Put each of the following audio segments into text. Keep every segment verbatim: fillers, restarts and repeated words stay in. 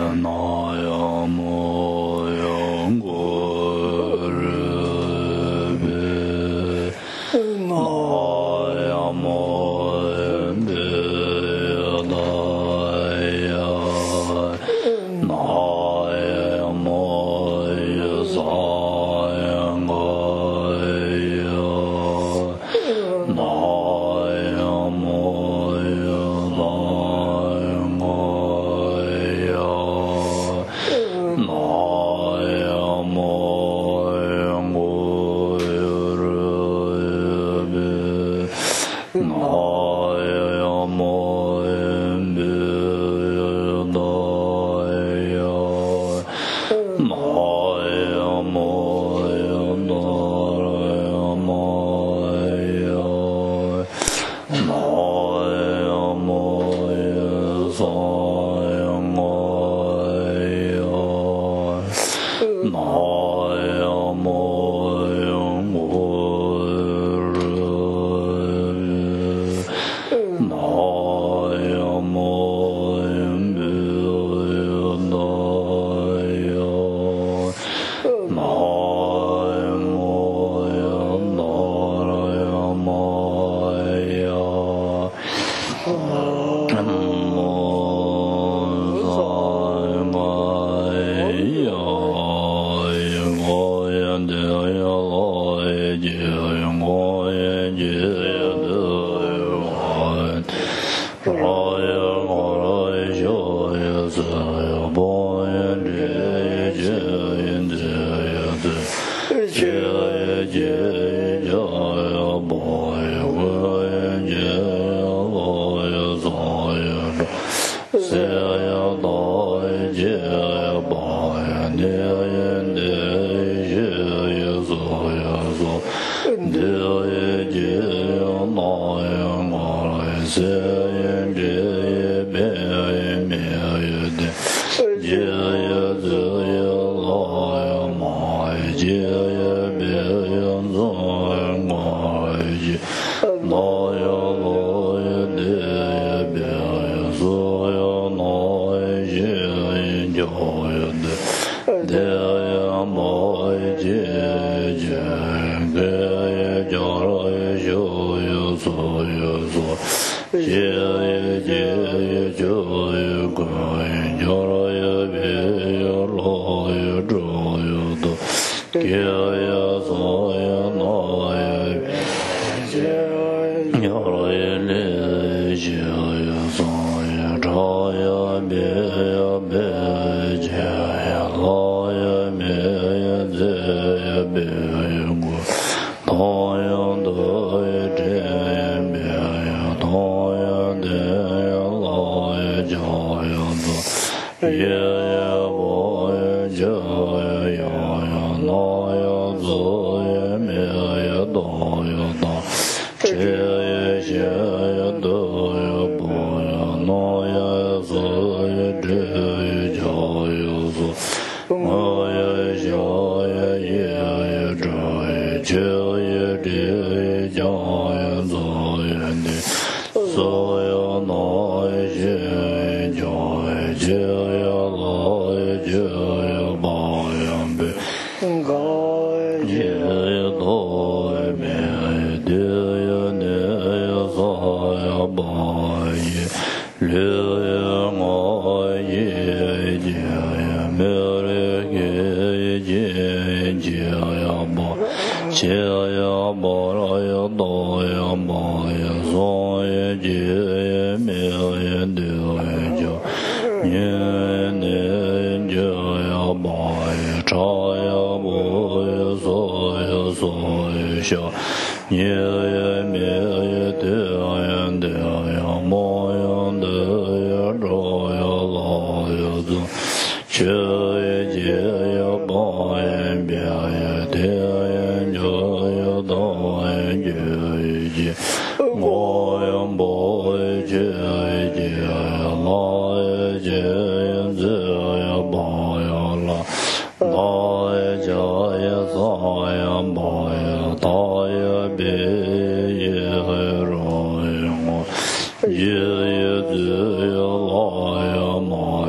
Yeah.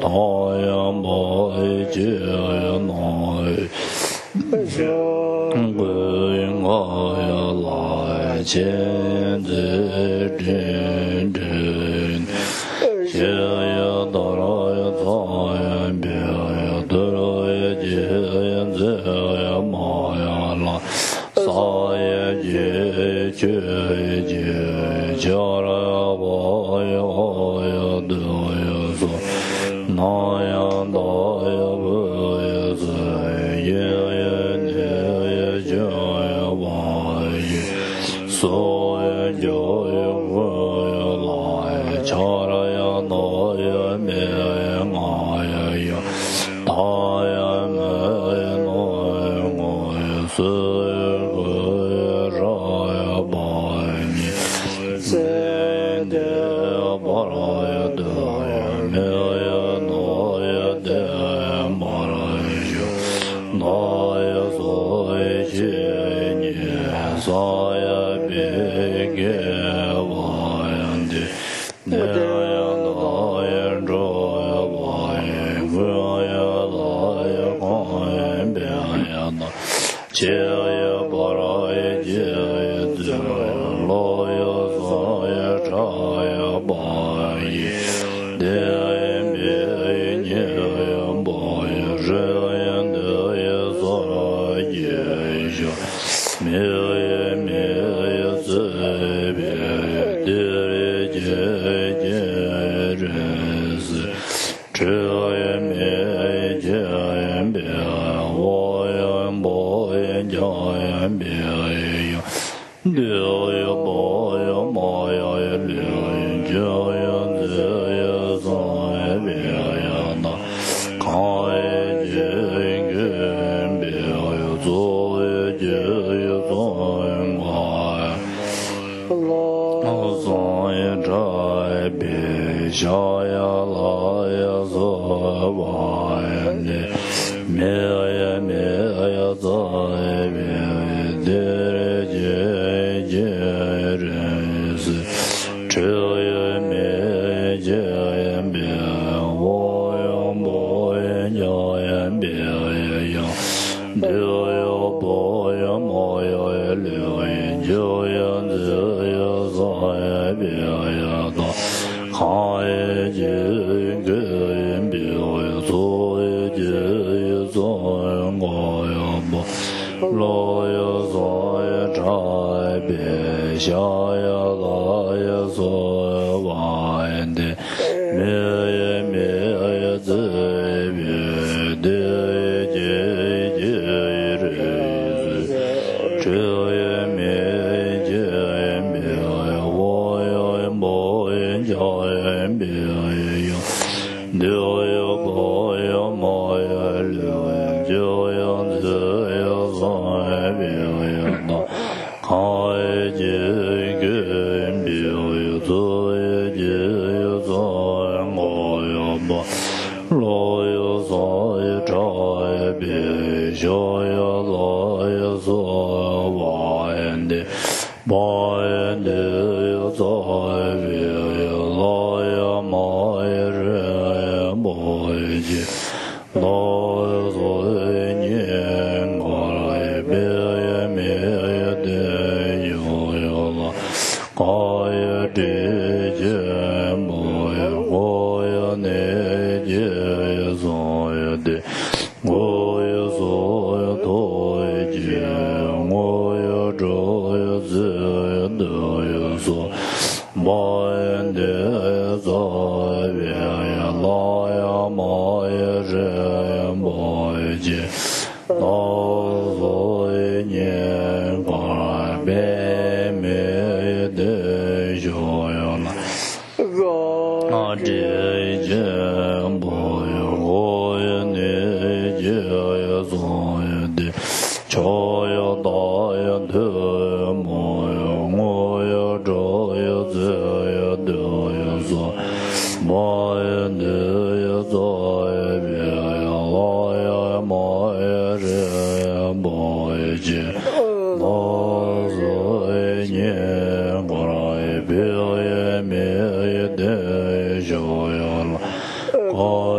Oh,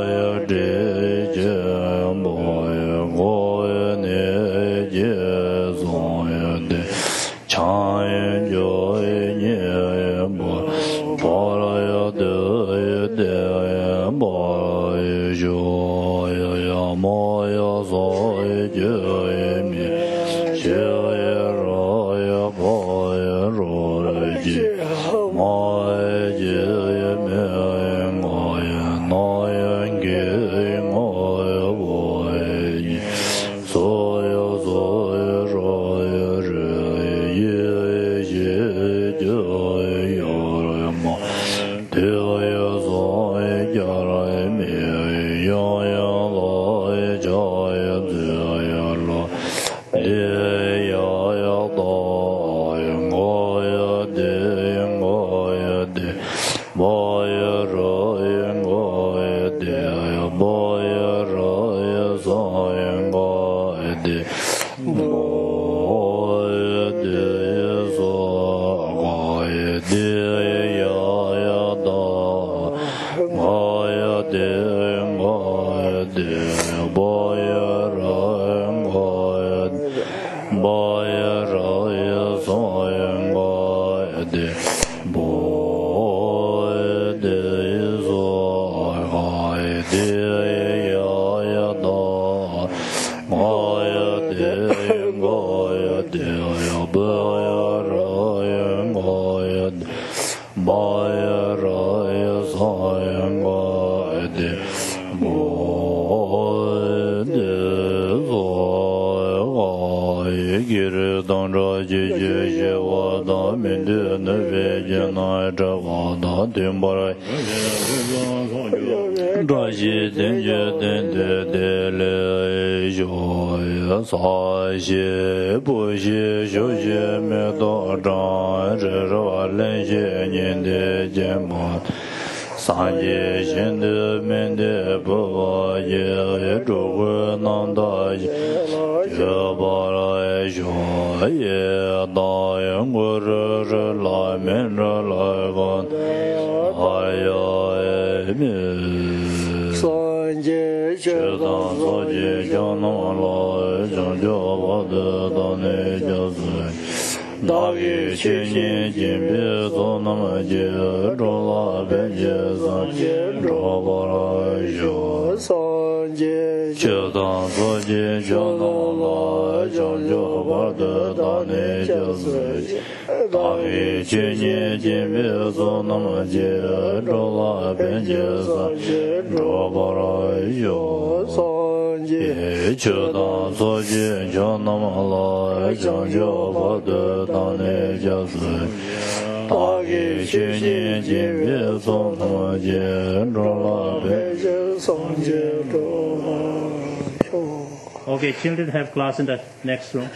Okay, children have class in the next room.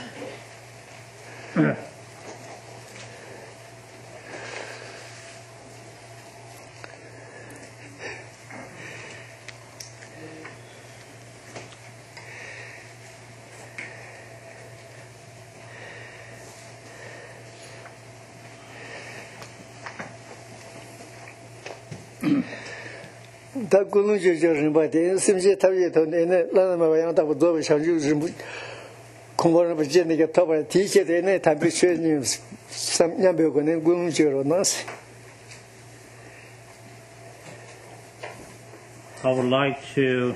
他公路就叫人吧，但是不是他也头那那那么样，他不做为上就是不，恐怕是不见那个他把提起的那他不学你三两百个人公路就了那是。 I would like to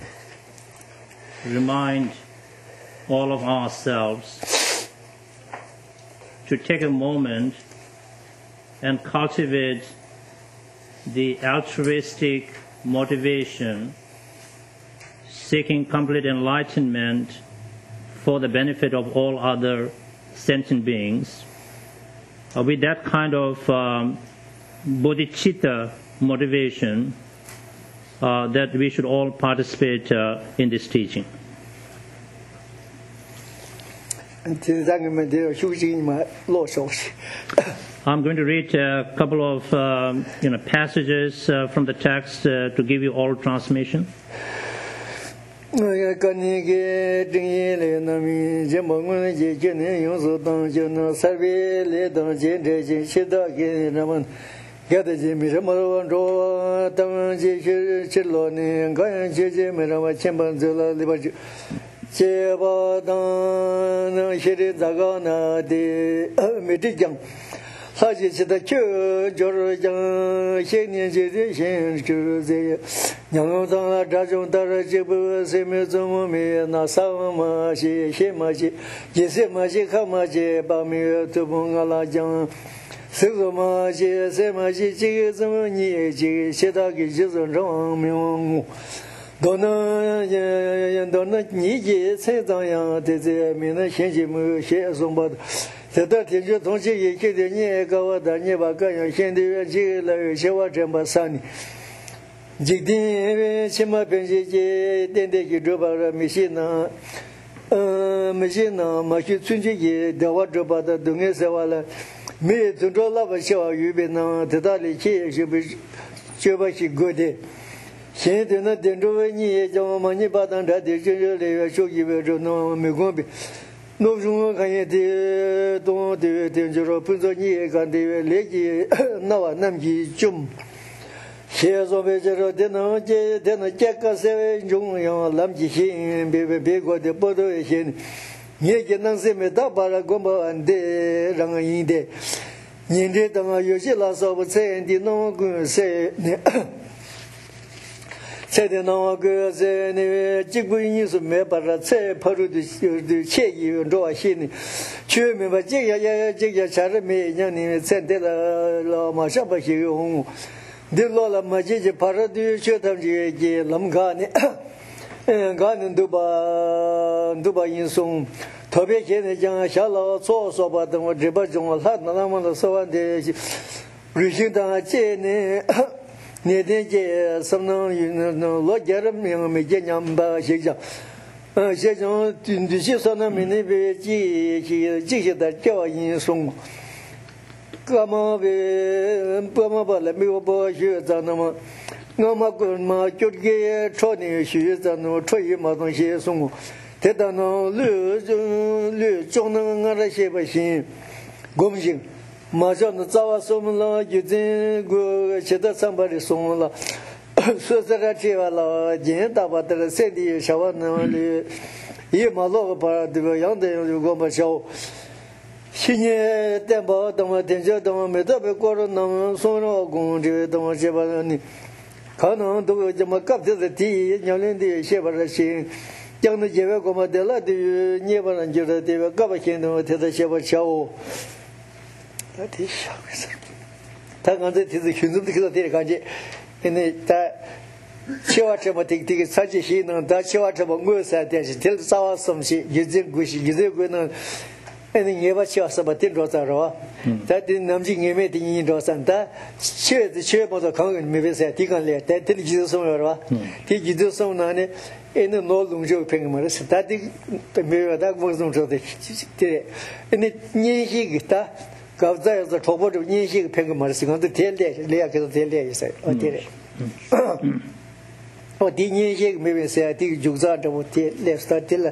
remind all of ourselves to take a moment and cultivate the altruistic motivation, seeking complete enlightenment for the benefit of all other sentient beings. Uh, with that kind of um, bodhicitta motivation, uh, that we should all participate uh, in this teaching. I'm going to read a couple of um, you know, passages uh, from the text uh, to give you all transmission. Gadaji Miramo Ro Tamaji Chiloni, Gayan Jiji Mirama Chimbanzula Libaji Chebadan Shiri Zagana de Medijang. Haji Chita Chu, Jorjan, Shanian Jiji, Shin, Chuzi, Yangotana, Dajon Darajibu, Semizumi, Nasama, Shimaji, Yesimaji, Kamaji, Bami, Tubungala Jang. Semaji, Semaji, Jizamani, Shitaki, Jizan, Miong. Donna, Donna, Niji, Sezaya, Teze, Mina, Shenjimu, Shezomba. The Dutch Tonji, Kidini, Gawada, Nevaka, Shendi, Jila, Shewa Jambasani. Jigdi, Shima Benji, Dende, Droba, Mishina, Mishina, Machitsunji, the Wadroba, the Dungesawala. Me to draw love a show you been on the Dali Chi, she be Chubashi good. She did not do any money, but under the general show you will know Mugombi. No, can you don't do it in Europe, Punzoni, and the lady now Namji Jum. She has always a dinner, then a jack as a young Lamji, baby, big or the Bodo. Ye can say Metabara Gomba and de Ranginde. Yinde Tama Yoshila so would say, and did no good say, said the no good say, Jiguinis of Mebara say, Paru the Che, and draw a shin. Chew me, but Jaya Jaya Charame, Yanni, Santella, Mashabashi, home. The Lola Majiji Paradu, Chetamji, Lamgani. Garden Duba Duba in Song, Toby Kenjan, Shallow, so so, but the Jibajong, Hatnam, so on the Regina Chene, Nedeje, some no, you know, Lord Jeremy, Mijamba, Shija. Shajon, in the Shisona, Minibi, G, that joy in Song. Come on, Pamaba, let me go, Zanama. No more my good gay trotting shoes and no tray modern shares. Tedano, Lu, John, another shape machine. Gomjing. Majon, the Zawa Somala, you didn't go shed somebody Somala. So that I Jenta, but the city, Shawana, Yemalo, but the young day you go my show. Senior Temple, the Danger, the Medabe Corona, Sono, Gondi, the Machevani. Canon do the cup to the tea, Yolindi, Shepherd, young the Jevacoma de la de Never and Jura de Gavakin to the Shepherd Show. That is Tangan to the Hundu in the Chewachamatic ticket, such a shin on that Chewachama that tells Sawa some shit, using Gush, using and never shows about ten Rosa. That didn't Namjing meeting in Rosanta. Share the chair of the Congress, maybe say, take on let that tell you some. Take you do some none in the no long joke penguins. That the mirror that was not the and it near Higita goes there as the top of near Hig penguins on the tail day, Leak the tail day, you say, or did it. Or did near Hig maybe say, I think Juxata would left start till.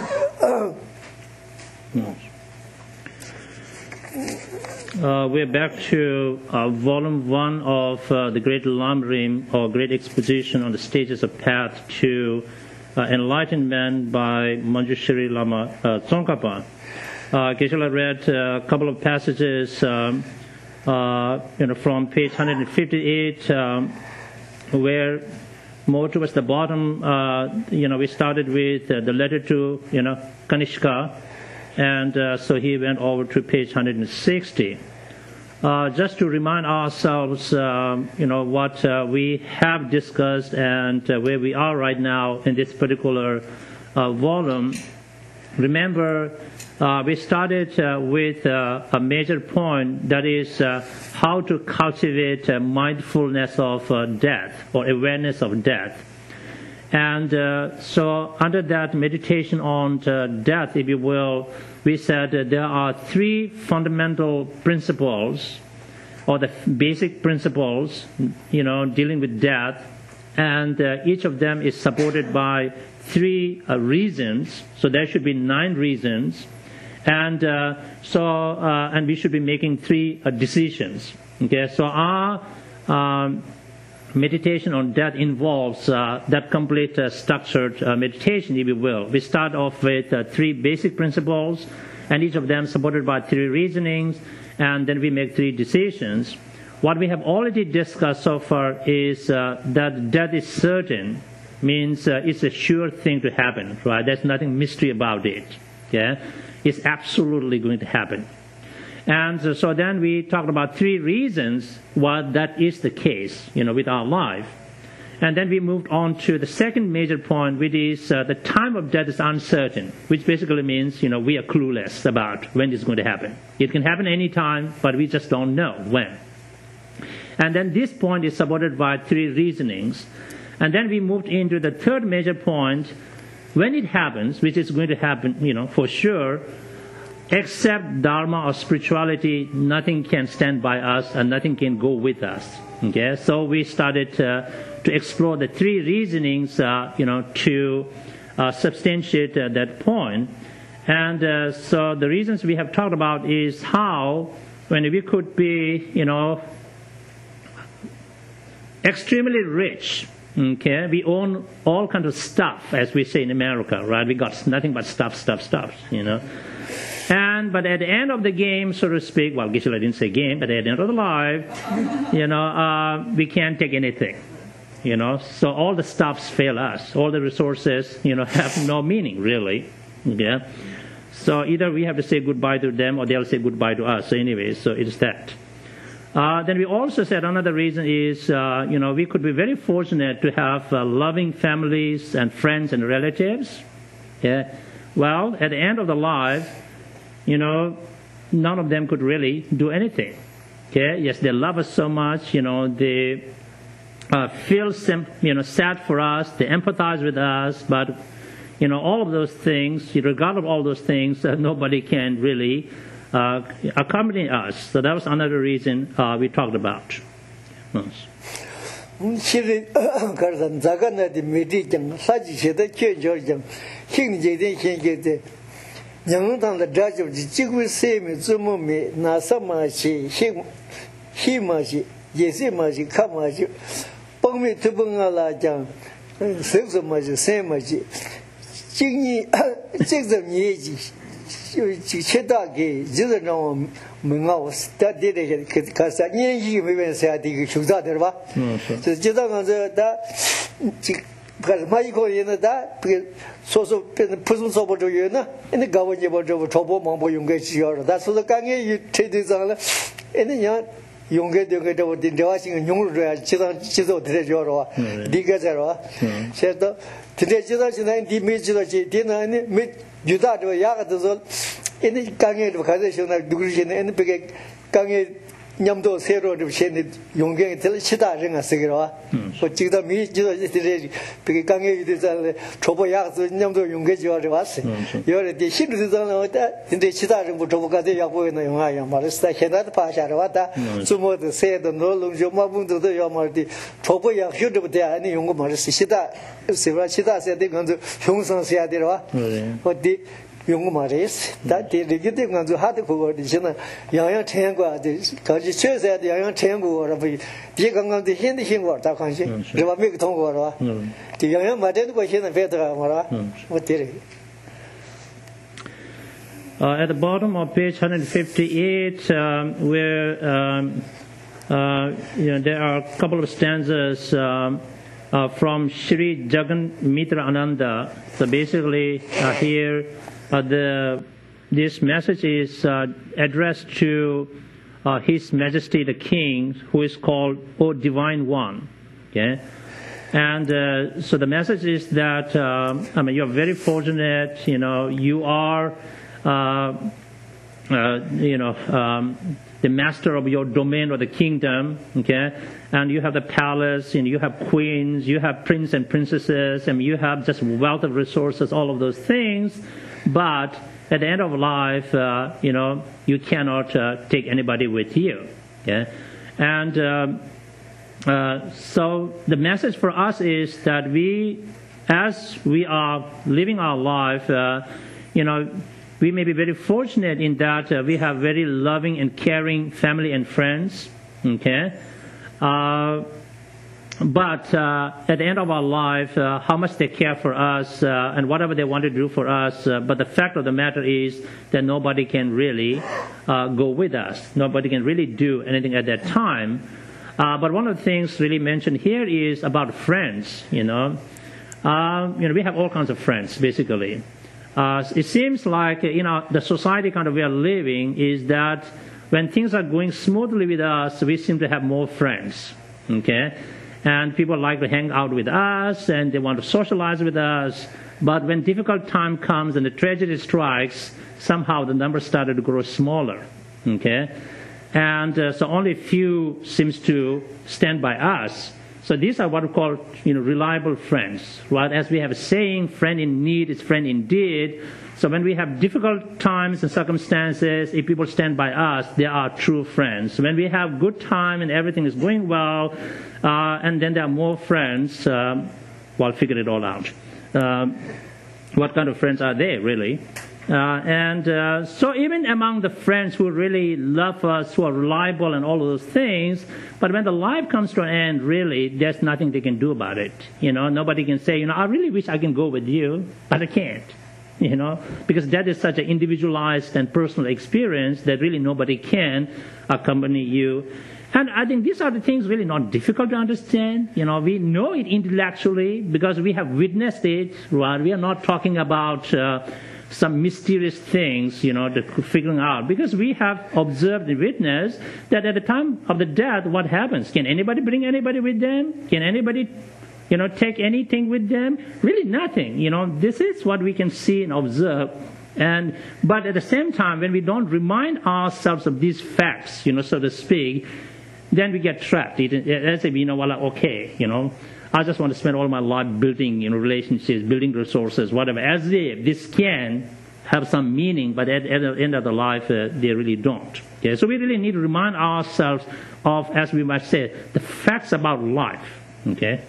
Uh, we're back to uh, volume one of uh, the Great Lamrim, or Great Exposition on the Stages of Path to uh, Enlightenment by Manjushri Lama uh, Tsongkhapa. Uh, Geshe-la read a couple of passages um, uh, you know, from page one fifty-eight, um, where more towards the bottom, uh, you know, we started with uh, the letter to, you know, Kanishka. And uh, so he went over to page one sixty. Uh, just to remind ourselves, um, you know, what uh, we have discussed and uh, where we are right now in this particular uh, volume. Remember, uh, we started uh, with uh, a major point, that is uh, how to cultivate uh, mindfulness of uh, death, or awareness of death. And uh, so under that meditation on uh, death, if you will, we said uh, there are three fundamental principles, or the basic principles, you know, dealing with death, and uh, each of them is supported by three uh, reasons. So there should be nine reasons, and uh, so uh, and we should be making three uh, decisions. Okay, so our um, meditation on death involves uh, that complete uh, structured uh, meditation, if you will. We start off with uh, three basic principles, and each of them supported by three reasonings, and then we make three decisions. What we have already discussed so far is uh, that death is certain, means uh, it's a sure thing to happen, right? There's nothing mystery about it. Yeah, it's absolutely going to happen. And so, so then we talked about three reasons why that is the case, you know, with our life. And then we moved on to the second major point, which is uh, the time of death is uncertain, which basically means, you know, we are clueless about when it's going to happen. It can happen any time, but we just don't know when. And then this point is supported by three reasonings. And then we moved into the third major point, when it happens, which is going to happen, you know, for sure, except Dharma or spirituality, nothing can stand by us and nothing can go with us. Okay, so we started uh, to explore the three reasonings, uh, you know, to uh, substantiate uh, that point. And uh, so the reasons we have talked about is how, when we could be, you know, extremely rich. Okay, we own all kinds of stuff, as we say in America, right? We got nothing but stuff, stuff, stuff, you know. And but at the end of the game, so to speak, well, Geshe-la didn't say game, but at the end of the life, you know, uh, we can't take anything, you know. So all the stuffs fail us. All the resources, you know, have no meaning really. Yeah. So either we have to say goodbye to them, or they'll say goodbye to us. So anyway, so it's that. Uh, then we also said another reason is, uh, you know, we could be very fortunate to have uh, loving families and friends and relatives. Yeah. Well, at the end of the life, you know, none of them could really do anything. Okay. Yes, they love us so much. You know, they uh, feel, sim- you know, sad for us. They empathize with us. But, you know, all of those things, regardless of all those things, uh, nobody can really Uh, accompany us. So that was another reason uh, we talked about. Yes. 치다게 지들은 뭔가 스타디를 가서 년이 메면서 되게 휴자들 봐. 그래서 지다가서 다 가르마이고 얘네다 그 소소 무슨 소보죠나 근데 가원이 보죠 저보 뭐 용게 지어라 다 소소 강에 트레이드상을 얘네냐 용게 되게 되고 대화싱은 용을 줘야 지다 지도 들어줘라 네가 저라 그래서 근데 지다 지난 디메지도 지대나니 유다도 야가도 에네 강에도 가져서나 누구지는 에네 베게 강에 냠도 새로도 셴네 용경에 들 치다ring 쓰기로 그 지다 미지도 이들이 베게 강에 이들잘 초보 야가도 냠도 용게 지어져 왔어 요래디 신도잖아 왔다 근데 치다ring 뭐 초보가도 야고에는 용아야 말스다 해나도 파샤로 왔다 주모도 새도 놀롱 좀 마분도도 요 말디 초보 야 휴드부터 아니 용거 말스 시다 세바 치다 세데 간도 형성 해야 되라 어디 용거 말이스 다 되게 간도 하도 그거 되잖아 양양 체험과 가지 최세야 양양 체험과 뭐 뒤에 강강도 현대 힘과 다 관시 그거 몇 통과로 이 양양 맞는 거 현대 배더라 말아 어때래 Uh, at the bottom of page one fifty-eight, um, where um, uh, you know, there are a couple of stanzas um, uh, from Sri Jagan Mitra Ananda. So basically, uh, here uh, the this message is uh, addressed to uh, His Majesty the King, who is called O Divine One. Okay. And uh, so the message is that um, I mean, you're very fortunate. You know, you are. Uh, uh, you know, um, the master of your domain or the kingdom, okay, and you have the palace, and you have queens, you have princes and princesses, and you have just wealth of resources, all of those things, but at the end of life, uh, you know, you cannot uh, take anybody with you, okay, and um, uh, so the message for us is that we, as we are living our life, uh, you know, we may be very fortunate in that uh, we have very loving and caring family and friends, Okay? Uh, but uh, at the end of our life, uh, how much they care for us uh, and whatever they want to do for us, uh, but the fact of the matter is that nobody can really uh, go with us. Nobody can really do anything at that time. Uh, but one of the things really mentioned here is about friends, you know. Uh, you know, we have all kinds of friends, basically. Uh, it seems like, you know, the society kind of we are living is that when things are going smoothly with us, we seem to have more friends, okay? And people like to hang out with us, and they want to socialize with us. But when difficult time comes and the tragedy strikes, somehow the numbers started to grow smaller, okay? And uh, so only few seems to stand by us. So these are what we call, you know, reliable friends, right? As we have a saying, friend in need is friend indeed. So when we have difficult times and circumstances, if people stand by us, they are true friends. When we have good time and everything is going well, uh, and then there are more friends, um, well, figure it all out. Um, what kind of friends are they, really? Uh, and uh, so even among the friends who really love us, who are reliable and all of those things, but when the life comes to an end, really, there's nothing they can do about it. You know, nobody can say, you know, I really wish I can go with you, but I can't. You know, because that is such an individualized and personal experience that really nobody can accompany you. And I think these are the things really not difficult to understand. You know, we know it intellectually because we have witnessed it, right? We are not talking about uh, some mysterious things, you know, that figuring out. Because we have observed and witnessed that at the time of the death, what happens? Can anybody bring anybody with them? Can anybody, you know, take anything with them? Really nothing. You know, this is what we can see and observe. And but at the same time, when we don't remind ourselves of these facts, you know, so to speak, then we get trapped. It, as if, you know, well, okay, you know, I just want to spend all my life building, you know, relationships, building resources, whatever, as if this can have some meaning, but at, at the end of the life, uh, they really don't. Okay? So we really need to remind ourselves of, as we might say, the facts about life. Okay?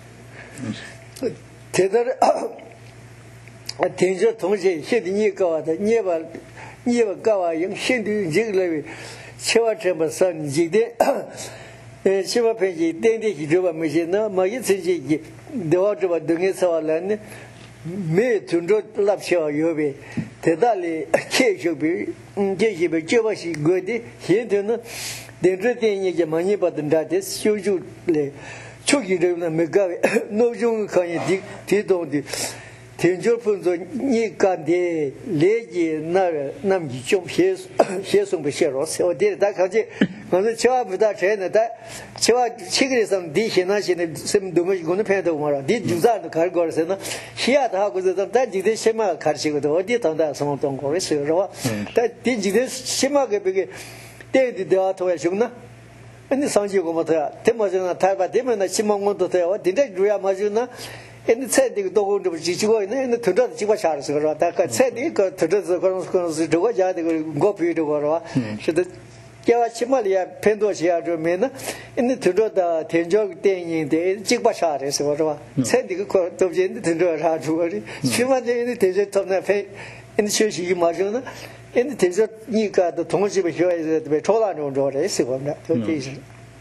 chewa chemba san jide chewa penji dende ki joba meje na ma yitsi ji dewa joba dunge sawalan me tunro lap chewa yobe tedali che jobi je jibe chewa shi gode hende na dendre denye je manye badanda de shuju le chogi de na mega no jung kan yi ti dong di tenjo punzo ni kan de leji na nam ji chom xie xie song be xie ro se o de da ka ji kon de chewa bu da che ne da chewa chi ge sam di xie na xie ne sem do me gon ne pe do ma ra di ju za de ka go se na xia da go de da ji de xie ma ka chi go do di tong da song tong go se ro da di ji de xie ma ge be ge de de da to ya xiong na ni sang ji go ma ta te mo je na ta ba de me na xi mong mong do te o di de ju ya ma ju na in the said the dog to Chichigo in the Tudor Chiva Charles, that said he got to the go to Goro. Should the Chimalia Pendosia Romena in the Tudor the Tenjog thing in the Chiva Charles, said the court of the Tudor Hardwood. Chima in the Tizet of the Fate in the Church Imagina in the Tizet Nika, the Tomoshi is the Tolano door, is on that occasion.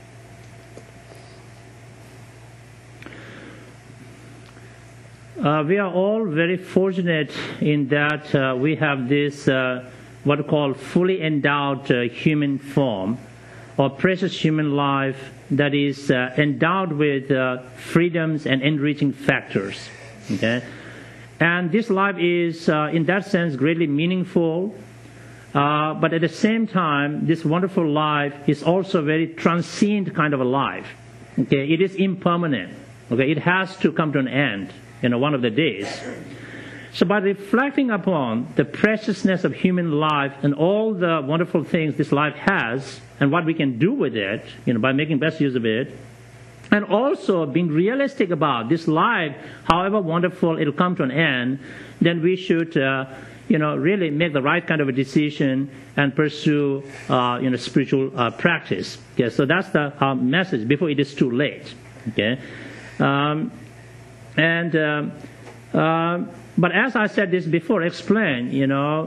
Uh, we are all very fortunate in that uh, we have this uh, what we call fully endowed uh, human form or precious human life that is uh, endowed with uh, freedoms and enriching factors. Okay? And this life is, uh, in that sense, greatly meaningful. Uh, but at the same time, this wonderful life is also a very transient kind of a life. Okay? It is impermanent. Okay? It has to come to an end. You know, one of the days. So by reflecting upon the preciousness of human life and all the wonderful things this life has and what we can do with it, you know, by making best use of it, and also being realistic about this life, however wonderful it'll come to an end, then we should, uh, you know, really make the right kind of a decision and pursue, uh, you know, spiritual uh, practice. Okay, so that's the uh, message before it is too late. Okay. Um, And, uh, uh, but as I said this before, explain, you know,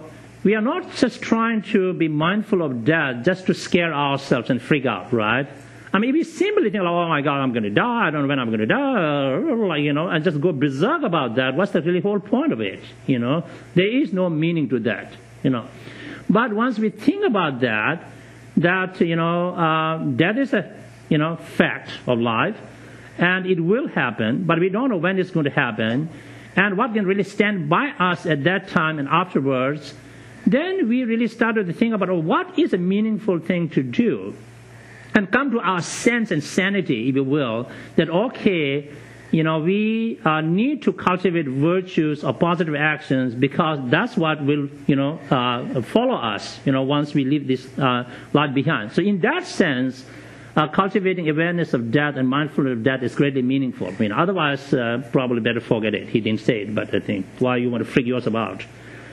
we are not just trying to be mindful of death just to scare ourselves and freak out, right? I mean, if we simply think, oh my God, I'm going to die, I don't know when I'm going to die, you know, and just go berserk about that, what's the really whole point of it, you know? There is no meaning to that, you know. But once we think about that, that, you know, uh, that is a, you know, fact of life, and it will happen, but we don't know when it's going to happen, and what can really stand by us at that time and afterwards, then we really started to think about, oh, what is a meaningful thing to do? And come to our sense and sanity, if you will, that, okay, you know, we uh, need to cultivate virtues or positive actions because that's what will, you know, uh, follow us, you know, once we leave this uh, life behind. So in that sense, uh, cultivating awareness of death and mindfulness of death is greatly meaningful. I mean, otherwise, uh, probably better forget it. He didn't say it, but I think why you want to freak yourself out.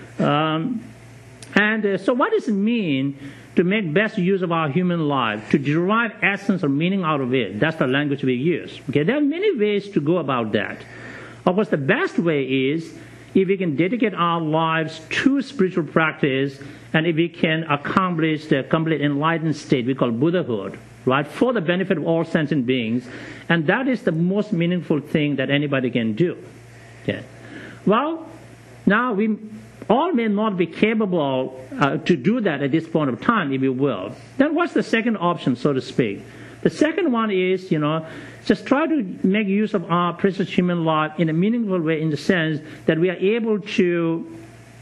Um, and uh, so what does it mean to make best use of our human life, to derive essence or meaning out of it? That's the language we use. Okay, there are many ways to go about that. Of course, the best way is if we can dedicate our lives to spiritual practice, and if we can accomplish the complete enlightened state we call Buddhahood, right, for the benefit of all sentient beings, and that is the most meaningful thing that anybody can do. Okay. Well, now we all may not be capable uh, to do that at this point of time, if you will. Then what's the second option, so to speak? The second one is, you know, just try to make use of our precious human life in a meaningful way, in the sense that we are able to,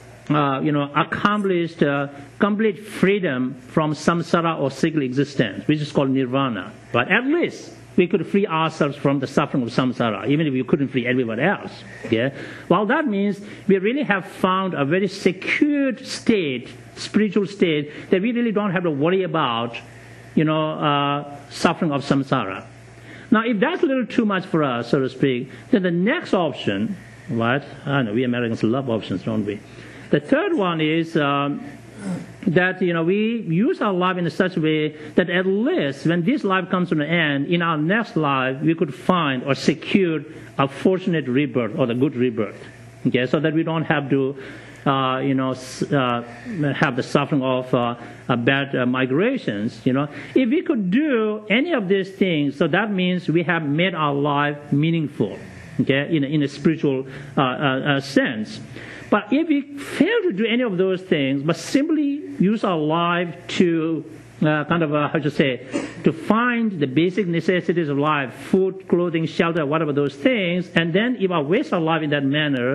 uh, you know, accomplish uh, complete freedom from samsara or cyclic existence, which is called nirvana. But at least we could free ourselves from the suffering of samsara, even if we couldn't free everyone else. Yeah? Well, that means we really have found a very secured state, spiritual state, that we really don't have to worry about, you know, uh, suffering of samsara. Now, if that's a little too much for us, so to speak, then the next option, right? I know we Americans love options, don't we? The third one is um, that, you know, we use our life in such a way that at least when this life comes to an end, in our next life, we could find or secure a fortunate rebirth or the good rebirth. Okay, so that we don't have to, uh, you know, uh, have the suffering of uh, uh, bad uh, migrations. You know, if we could do any of these things, so that means we have made our life meaningful. Okay, in a, in a spiritual uh, uh, uh, sense. But if we fail to do any of those things, but simply use our life to uh, kind of, uh, how to say, to find the basic necessities of life, food, clothing, shelter, whatever those things, and then if I waste our life in that manner,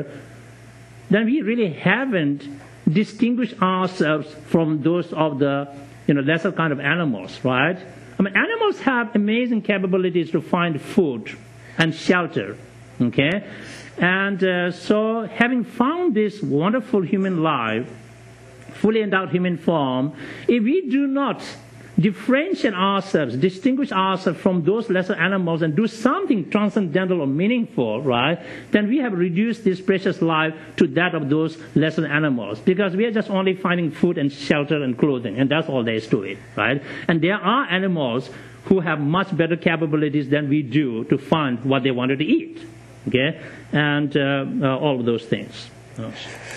then we really haven't distinguished ourselves from those of the, you know, lesser kind of animals, right? I mean, animals have amazing capabilities to find food and shelter, okay? And uh, so having found this wonderful human life, fully endowed human form, if we do not differentiate ourselves, distinguish ourselves from those lesser animals and do something transcendental or meaningful, right, then we have reduced this precious life to that of those lesser animals, because we are just only finding food and shelter and clothing, and that's all there is to it, right? And there are animals who have much better capabilities than we do to find what they wanted to eat. Okay, and uh, uh, all of those things. Oh.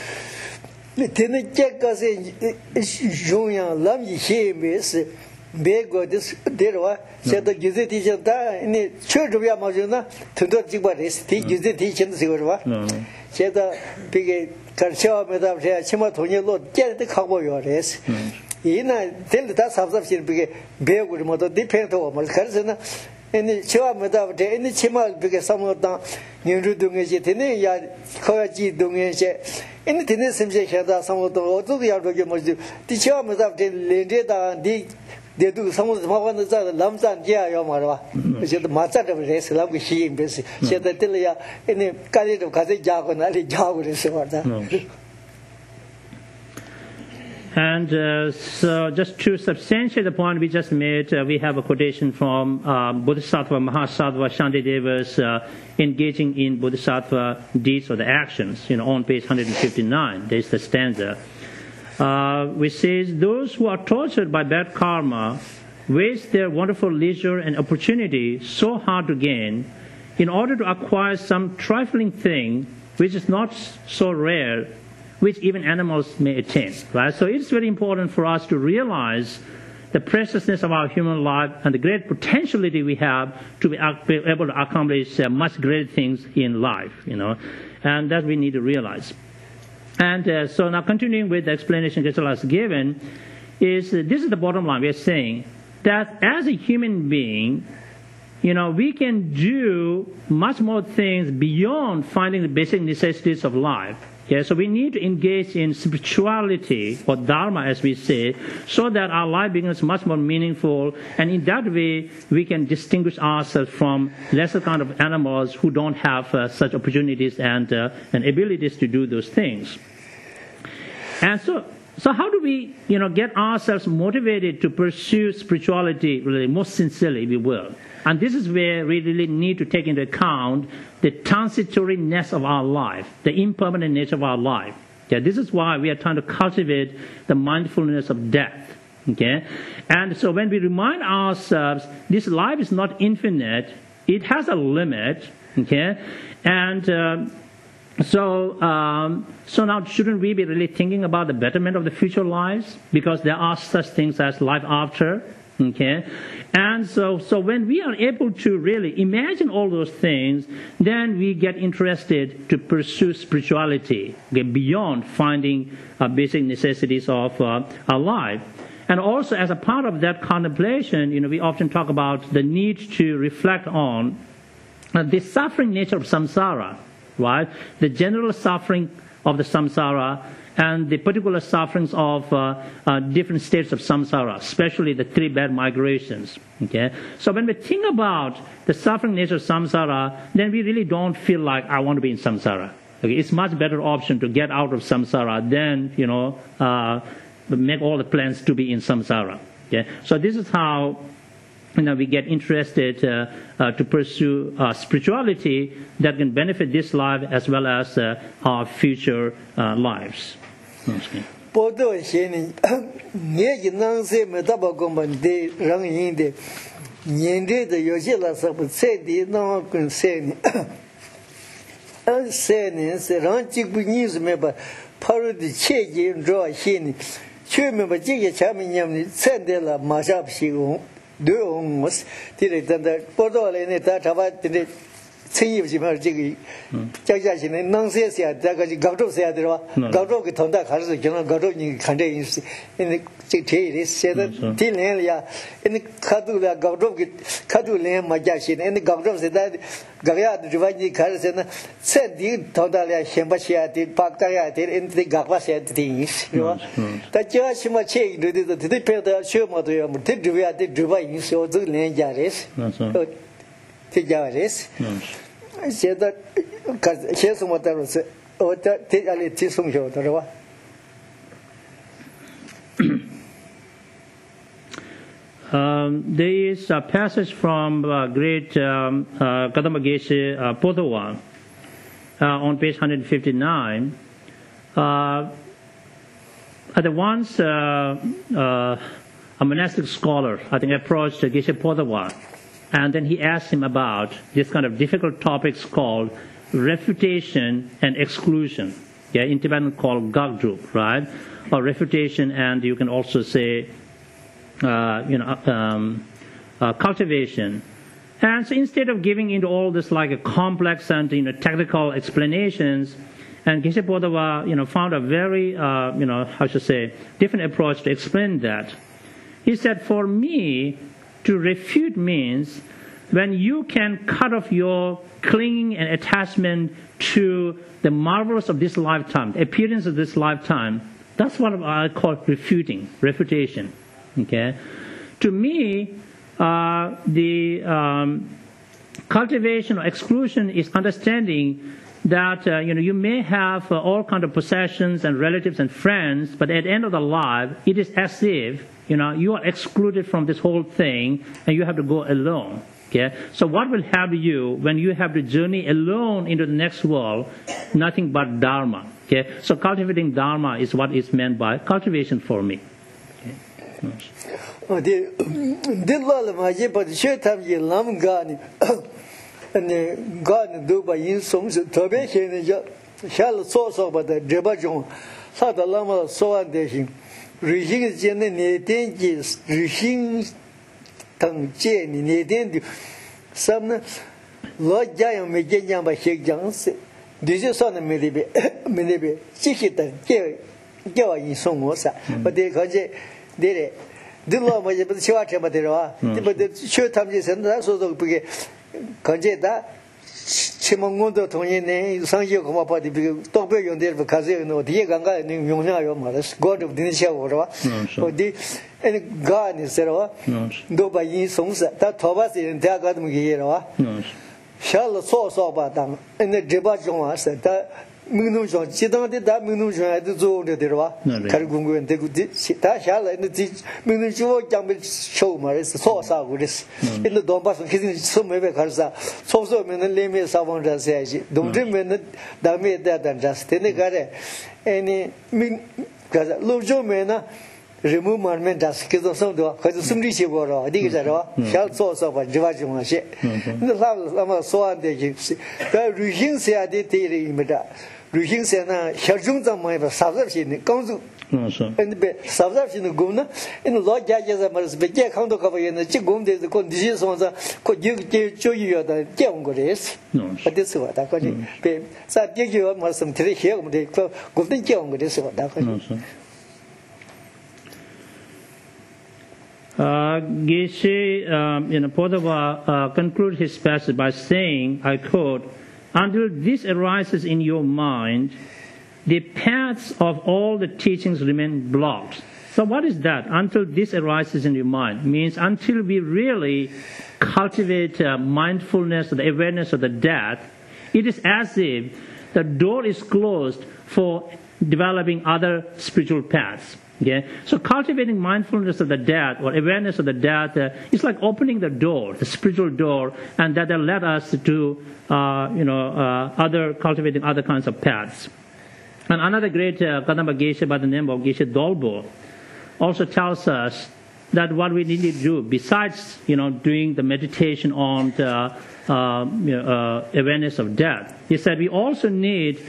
Any child without any child because some of them you do it, ya Koyaji doing it. Anything seems that some of the other the other you the child without the Lindeda, they do some of the ones that lumps and yeah, Yomara, which is the master of race, love with she in busy. She had the Tilia in a carriage of Kazajak and Ali Jaward. And uh, so just to substantiate the point we just made, uh, we have a quotation from uh, Bodhisattva Mahasattva Shantideva's uh, engaging in Bodhisattva deeds or the actions, you know, on page one fifty-nine. There's the stanza, uh, which says, those who are tortured by bad karma waste their wonderful leisure and opportunity so hard to gain in order to acquire some trifling thing which is not so rare, which even animals may attain, right? So it's very important for us to realize the preciousness of our human life and the great potentiality we have to be able to accomplish uh, much greater things in life, you know, and that we need to realize. And uh, so now continuing with the explanation Geshe has given, is uh, this is the bottom line. We are saying that as a human being, you know, we can do much more things beyond finding the basic necessities of life. Yeah, so we need to engage in spirituality, or dharma as we say, so that our life becomes much more meaningful, and in that way we can distinguish ourselves from lesser kind of animals who don't have uh, such opportunities and, uh, and abilities to do those things. And so, so how do we, you know, get ourselves motivated to pursue spirituality really most sincerely, if you will? And this is where we really need to take into account the transitoriness of our life, the impermanent nature of our life. Yeah, this is why we are trying to cultivate the mindfulness of death. Okay, and so when we remind ourselves this life is not infinite, it has a limit. Okay, and uh, so um, so now shouldn't we be really thinking about the betterment of the future lives, because there are such things as life after? Okay, and so so when we are able to really imagine all those things, then we get interested to pursue spirituality, okay, beyond finding uh, basic necessities of uh, our life. And also as a part of that contemplation, you know, we often talk about the need to reflect on uh, the suffering nature of samsara, right? The general suffering of the samsara, and the particular sufferings of uh, uh, different states of samsara, especially the three bad migrations. Okay, so when we think about the suffering nature of samsara, then we really don't feel like I want to be in samsara. Okay, it's much better option to get out of samsara than, you know, uh, make all the plans to be in samsara. Okay, so this is how, you know, we get interested uh, uh, to pursue uh, spirituality that can benefit this life as well as uh, our future uh, lives. 报道些呢，也就能说没大把公们的人员的，年代的有些老师不在的，那么跟谁呢？呃，谁呢？是让这个年是没把跑入的切记主要些呢，全没把这个前面人呢，真的了马上不行哦，对哦，我是，对的，真的报道来呢，他他把对的。成绩不行嘛？这个讲讲起来，能写写，这个是高中写的是吧？高中给同大还是讲高中你看这意思，因为这天的写的天练了呀，因为看到了高中给看到练嘛讲起来，因为高中现在高压的是吧？你看是呢，这地同大了先把写的把高压的，因为高把写的的意思是吧？但讲起嘛，切一堆的，这这别的学嘛都要么，这主要的主要意思我这练家的是。这家的是，现在看写什么都是，我在这家里听诵学的是吧 ？Um, there is a passage from uh, great um, uh, Kadamba Geshe uh, Pothowa uh, on page one fifty-nine. Uh, at the once uh, uh, a monastic scholar, I think, approached Geshe Pothowa. And then he asked him about this kind of difficult topics called refutation and exclusion. Yeah, in Tibetan called Gagdrup, right? Or refutation, and you can also say, uh, you know, um, uh, cultivation. And so instead of giving into all this like a complex and, you know, technical explanations, and Geshe Pothowa, you know, found a very, uh, you know, how should I say, different approach to explain that. He said, for me, to refute means when you can cut off your clinging and attachment to the marvels of this lifetime, the appearance of this lifetime. That's what I call refuting, refutation. Okay, to me, uh, the um, cultivation or exclusion is understanding that uh, you know you may have uh, all kinds of possessions and relatives and friends, but at the end of the life, it is as if you know you are excluded from this whole thing, and you have to go alone. Okay, so what will happen to you when you have to journey alone into the next world? Nothing but dharma. Okay, so cultivating dharma is what is meant by cultivation for me. Okay. 下了做说把的这把中，他的那么说完的行，旅行间的那点的旅行等见你那点的，什么呢？老家样没见讲把些讲是，你就说的没那边没那边，这些的叫叫人送我啥，我得看见对嘞。对了，我也不是喜欢这么的了啊，对不对？学他们现在说说不给，看见他，起码我都同意呢。上学恐怕把的这个多不用点不开始用，我第一刚刚那用上要嘛的，搞着不定效果是吧？我的，哎，搞你是吧？都把人送死，他头发是人家搞这么给了吧？下了说说吧，当那这把讲话是他。民农村，其他的大民农村还是做的对吧？开始公共这个的，他下来那这民农村我讲不少嘛，是错啥个的是，那东北省肯定是没办法啥，错说没那里面啥方面是些，东镇没那大面大单着是，那个的，哎你民，可是路上没那。人们慢慢着是，可是什么多，可是生理结果了，这个是吧？想做说吧，这话就嘛些。那那那么说完的就是，但旅行社的对了没得，旅行社呢，小众怎么样？啥子些呢？工作，嗯是。那别啥子些呢？工呢？那老家家什么是别健康都可不样呢？这工的是工这些什么子，可就就就有的讲过的是。嗯是。不是话，大概就别啥解决嘛什么特别些我们的，可工的讲过的是话，大概。嗯是。 Uh, Geshe, um, you know, Podava uh, conclude his passage by saying, I quote, "Until this arises in your mind, the paths of all the teachings remain blocked." So what is that? Until this arises in your mind means until we really cultivate uh, mindfulness, the awareness of the death, it is as if the door is closed for developing other spiritual paths. Okay, so cultivating mindfulness of the death or awareness of the death uh, is like opening the door, the spiritual door, and that will let us to, uh, you know, uh, other cultivating other kinds of paths. And another great uh, Kadamba Geshe by the name of Geshe Dolbo also tells us that what we need to do, besides, you know, doing the meditation on the uh, you know, uh, awareness of death, he said we also need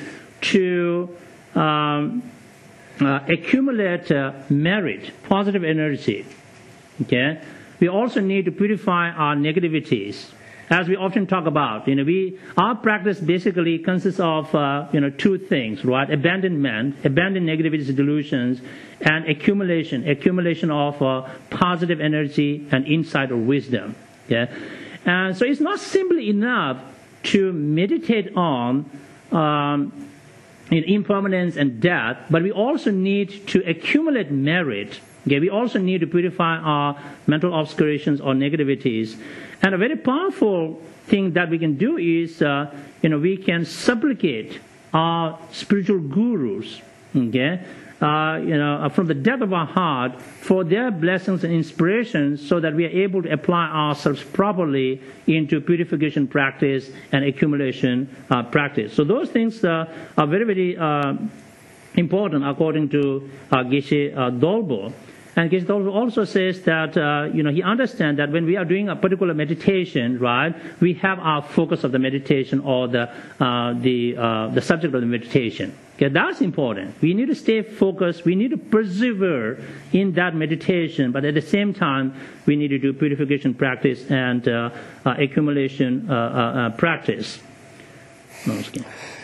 to um, Uh, accumulate uh, merit, positive energy. Okay, we also need to purify our negativities, as we often talk about. You know, we our practice basically consists of uh, you know two things, right? Abandonment, abandon negativities, delusions, and accumulation, accumulation of uh, positive energy and insight or wisdom. Okay, and so it's not simply enough to meditate on. Um, in impermanence and death, but we also need to accumulate merit. Okay, we also need to purify our mental obscurations or negativities. And a very powerful thing that we can do is, uh, you know, we can supplicate our spiritual gurus, okay, uh, you know, from the depth of our heart for their blessings and inspirations so that we are able to apply ourselves properly into purification practice and accumulation uh, practice. So those things uh, are very, very uh, important according to uh, Geshe uh, Dolbo. And Geshe Dolbo also says that, uh, you know, he understands that when we are doing a particular meditation, right, we have our focus of the meditation or the, uh, the, uh, the subject of the meditation. Okay, that's important. We need to stay focused. We need to persevere in that meditation, but at the same time, we need to do purification practice and uh, uh, accumulation uh, uh, uh, practice. No, okay.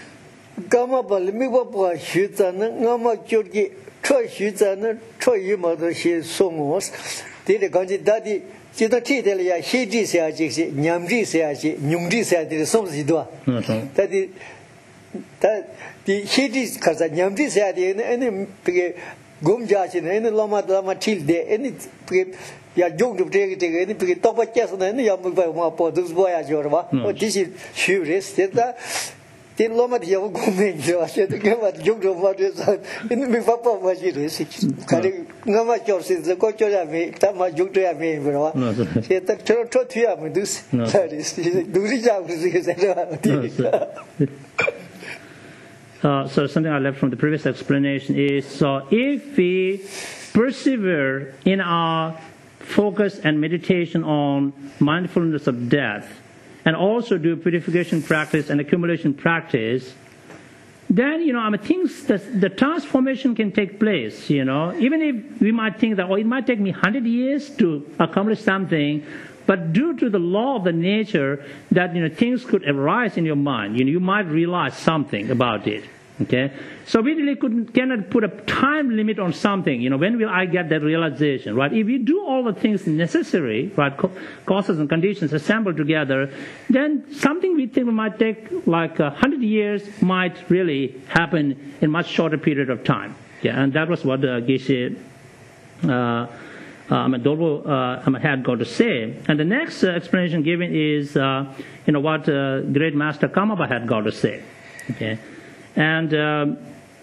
the Hedi Kaza Nyamdi said any Gumjachi, any Lama Lama Tilde, any ya joke to take it, any top of Chess and any Yamuba, those boys, or this is furious. The Loma Yamu, I said, give a joke of what is in the Papa was it is. Nama Joseph, the coach of me, Tama joke to have me, bro. Said that to Tiam, this is do Uh, so something I left from the previous explanation is, so if we persevere in our focus and meditation on mindfulness of death, and also do purification practice and accumulation practice, then, you know, I mean, things, the, the transformation can take place, you know. Even if we might think that, oh, it might take me one hundred years to accomplish something, but due to the law of the nature that, you know, things could arise in your mind, you know, you might realize something about it, okay. So we really couldn't, cannot put a time limit on something, you know, when will I get that realization, right? If we do all the things necessary, right, causes and conditions assembled together, then something we think might take like a hundred years might really happen in much shorter period of time. Yeah, and that was what uh, Geshe uh, um, Dolpo uh, had got to say. And the next uh, explanation given is, uh, you know, what uh, great master Karmapa had got to say. Okay, and um,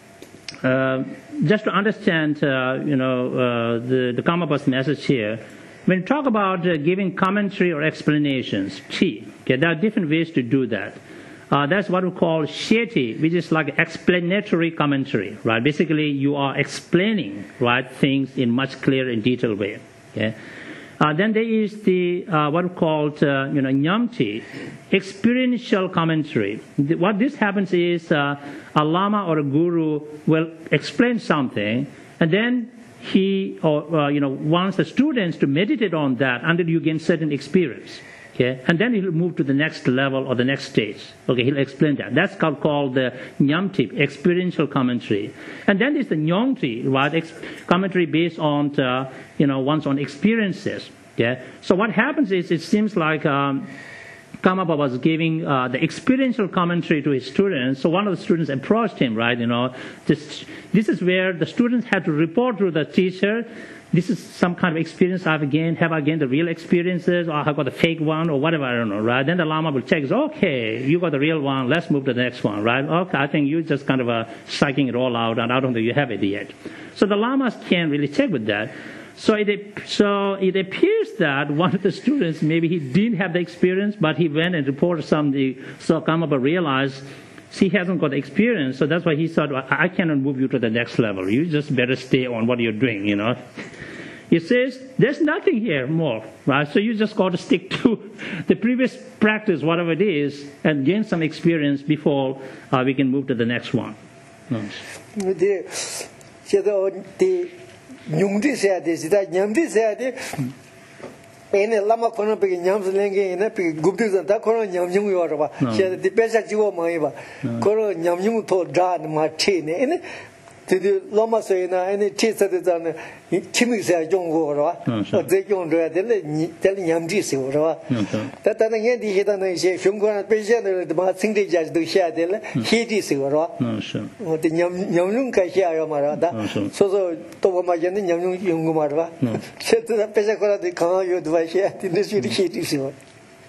uh, just to understand, uh, you know, uh, the, the Karmapa's message here, when you talk about uh, giving commentary or explanations, chi, okay, there are different ways to do that. Uh, that's what we call sheti, which is like explanatory commentary, right? Basically, you are explaining, right, things in much clearer and detailed way. Okay. Uh, then there is the uh, what we call, uh, you know, nyamti, experiential commentary. The, what this happens is uh, a lama or a guru will explain something, and then he or uh, you know wants the students to meditate on that until you gain certain experience. Okay, and then he'll move to the next level or the next stage. Okay, he'll explain that. That's called, called the nyamti, experiential commentary. And then there's the nyongti, right? Ex- commentary based on, uh, you know, one's own experiences. Okay, so what happens is it seems like um, Karmapa was giving uh, the experiential commentary to his students. So one of the students approached him, right? You know, this this is where the students had to report to the teacher. This is some kind of experience I've gained. Have I gained the real experiences, or have I got the fake one, or whatever, I don't know, right? Then the Lama will check, okay, you got the real one, let's move to the next one, right? Okay, I think you're just kind of uh, psyching it all out, and I don't think you have it yet. So the Lamas can't really check with that. So it, so it appears that one of the students, maybe he didn't have the experience, but he went and reported something, so Karmapa realized he hasn't got the experience, so that's why he thought, I cannot move you to the next level. You just better stay on what you're doing, you know. He says, there's nothing here more, right? So you just got to stick to the previous practice, whatever it is, and gain some experience before uh, we can move to the next one. No. ene lama kono pe nyam lenge ene pe gubdu da kono nyam nyung yo ba she de pesa jiwo mai ba kono nyam nyung to da ma che ne ene de lama so ina ene che sa de zan chimi sa jong go ba de jong de de le de nyam ji se ba ta ta ne di he da ne she shung ko na pe she de ma sing de ja de sha de le he ji se ba o de nyam nyam nyung ka sha yo ma ra da so so to ba ma je ne nyam nyung yung ma ba she de pe she ko na de ka yo de ba she de ne shi he ji se ba.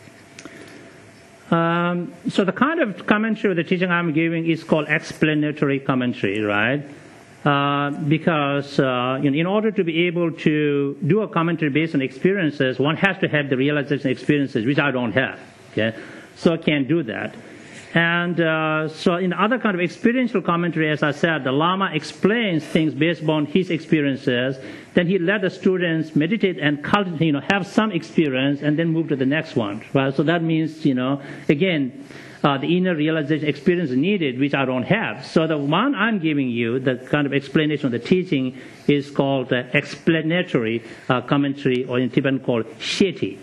Um, so the kind of commentary or the teaching I'm giving is called explanatory commentary, right? Uh, because uh, you know, in order to be able to do a commentary based on experiences, one has to have the realization experiences, which I don't have. Okay, so I can't do that. And uh, so in other kind of experiential commentary, as I said, the Lama explains things based on his experiences. Then he let the students meditate and cultivate, you know, have some experience and then move to the next one. Right? So that means, you know, again, uh, the inner realization experience is needed, which I don't have. So the one I'm giving you, the kind of explanation of the teaching, is called uh, explanatory uh, commentary, or in Tibetan called sheti.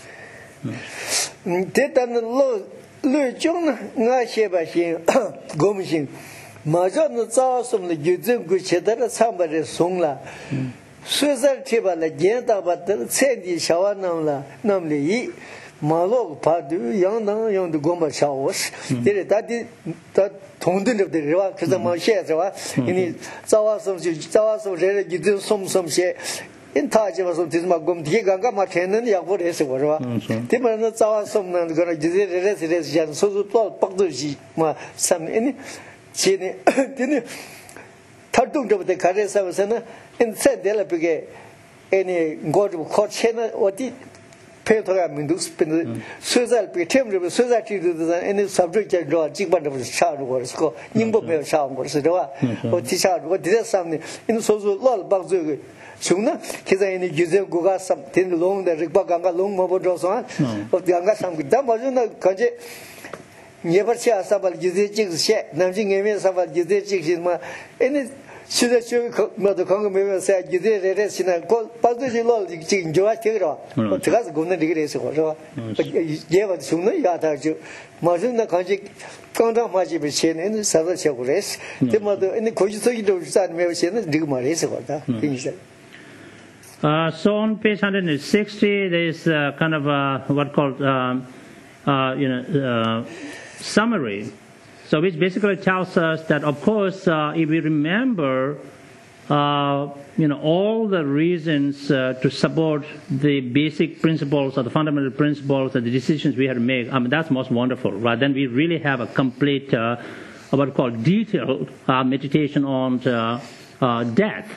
Hmm. 律宗呢，俺写吧行，我们行，马上那早上的就正过去，到了上班的送了，虽然提吧了，见到吧，到了菜地小娃弄了，弄了一，马路爬的样能用的我们小我是，因为他的他同等的是吧？可是嘛写是吧？因为早晚送就早晚送这就正送送写。 in touch with some tisma gum die ganga ma thenen ya bo rese bo ba ti ma na chawa som na gora jide rese rese jan so so to pak do ji ma sam in chi ne ti ne thadung de de kare sa sa na in se de la pige any god ko chena oti pe to ga min du spin so za pe tem de so za ti de any subject ja do ji ban de sha ru go ko ning bo me sha go se de wa o ti sha ru de sam ne in so so lol bak zo ge Shuna, Kizani Gizel Guga, some tin long, the Rikba Ganga long mobile draws on, of the Anga Sam, Damazuna Kaje Nebarcha Sabal Gizik, Namjing Eme Sabal Gizik, any Suda Chu Mother Congo Meva said, Gizik, Resina, Pazu Law, Joa Tiro, but Gas Guna degrees or Java Suna Yata, Mazuna Conjic, Conda Maji Chain, and Sabal Chagres, the mother, and the Kojito San Mevachin, Digmaris or that. Uh, so on page one sixty, there is uh, kind of a, what called um, uh, you know uh, summary. So which basically tells us that, of course, uh, if we remember, uh, you know, all the reasons uh, to support the basic principles or the fundamental principles and the decisions we had to make, I mean, that's most wonderful, right? Then we really have a complete, uh, what we call detailed uh, meditation on uh, uh, death.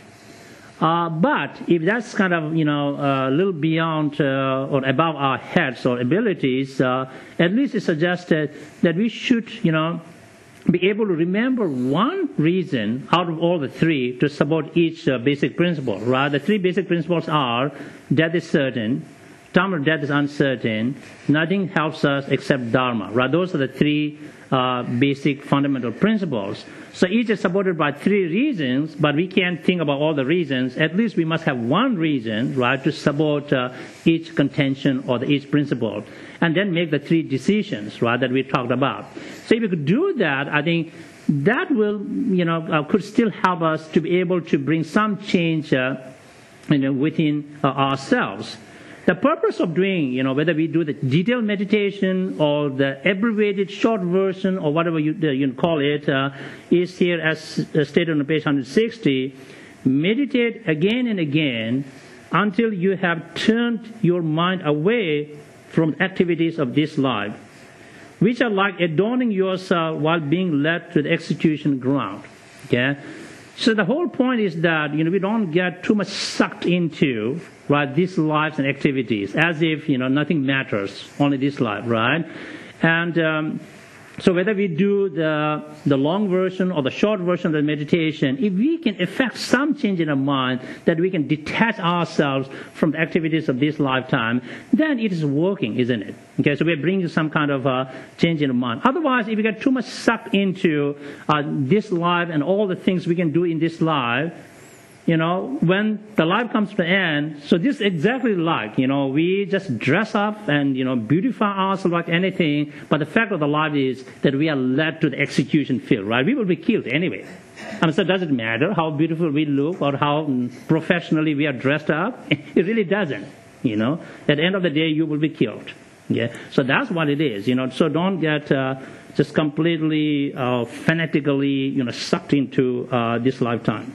Uh, but if that's kind of, you know, a little beyond uh, or above our heads or abilities, uh, at least it suggested that we should, you know, be able to remember one reason out of all the three to support each uh, basic principle, right? The three basic principles are death is certain, time of death is uncertain, nothing helps us except dharma, right? Those are the three uh, basic fundamental principles. So each is supported by three reasons, but we can't think about all the reasons. At least we must have one reason, right, to support uh, each contention or the, each principle, and then make the three decisions, right, that we talked about. So if we could do that, I think that will, you know, uh, could still help us to be able to bring some change, uh, you know, within uh, ourselves. The purpose of doing, you know, whether we do the detailed meditation or the abbreviated short version or whatever you, uh, you call it, uh, is here as uh, stated on page one sixty. Meditate again and again until you have turned your mind away from activities of this life, which are like adorning yourself while being led to the execution ground. Okay? So the whole point is that, you know, we don't get too much sucked into, right, these lives and activities, as if, you know, nothing matters, only this life, right? And um, so whether we do the the long version or the short version of the meditation, if we can effect some change in our mind, that we can detach ourselves from the activities of this lifetime, then it is working, isn't it? Okay, so we're bringing some kind of uh, change in our mind. Otherwise, if we get too much sucked into uh, this life and all the things we can do in this life, you know, when the life comes to an end, so this is exactly like, you know, we just dress up and, you know, beautify ourselves like anything, but the fact of the life is that we are led to the execution field, right? We will be killed anyway. And so does it matter how beautiful we look or how professionally we are dressed up? It really doesn't, you know. At the end of the day, you will be killed. Yeah? So that's what it is, you know. So don't get uh, just completely, uh, fanatically, you know, sucked into uh, this lifetime.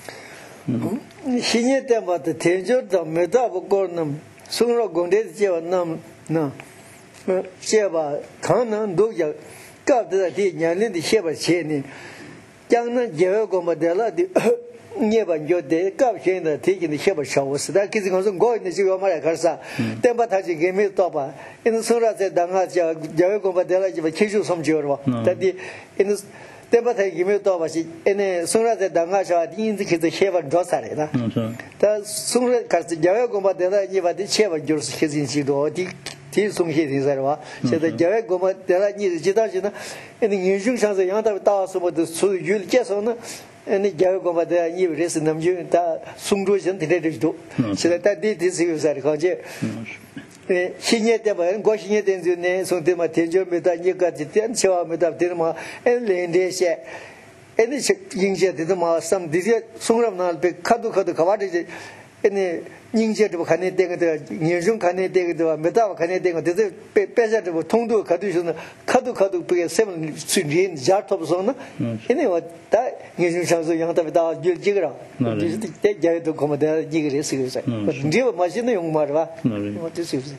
Shinye temba te tenjo da meda boko nam sungro gonde je nam na je ba kan nan do ya ka de de nyan ne de she ba che ni jang na je go ma de la de nye ba njo de ka che de te ji de she ba shao se da ki zi gong go ne ji yo ma la ka sa temba ta ji ge me to ba in sura ze dang ha ja je go ma de la ji ba chi ju som je ro da di in temba ta gi me to ba si ene sura ze dang ha ja di in zi ki de she ba do sa re na ta sura ka ze ja go ma de la ji ba de che ba ju si ki ji do di ti sung he di sa wa se de ja go ma de la ni ji da ji na ene yin jung shang ze yang da da su mo de su yu je so na ene ja go ma de ni re se nam ju ta sung ru jen de de do se de ta di di si yu sa re ko je 에 신예 때 봐. 고신예 된주네 송대마 대조 메다 니까지 된쳐 메다 되마 엘렌데셰 에니 잉제 되마 삼 디제 송람 날베 카도 카도 가와데 에니 잉제도 가네 되거든 녀중 가네 되거든 메다 가네 되거든 데데 빼자도 통도 가두셔는 카도 카도 그게 세븐 수린 자톱서는 에니 왔다 녀중 상서 양답다 줄지그라 데 자도 고마다 지그레스 그래서 근데 마시는 용 말아 어떻게 쓰지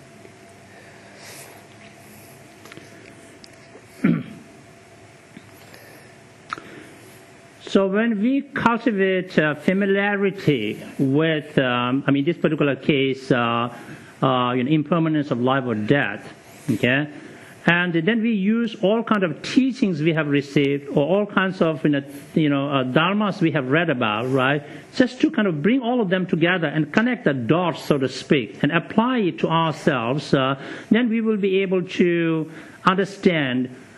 So when we cultivate uh, familiarity with, um, I mean, this particular case, uh, uh, you know, impermanence of life or death, okay, and then we use all kinds of teachings we have received or all kinds of, you know, you know uh, dharmas we have read about, right, just to kind of bring all of them together and connect the dots, so to speak, and apply it to ourselves, uh, then we will be able to understand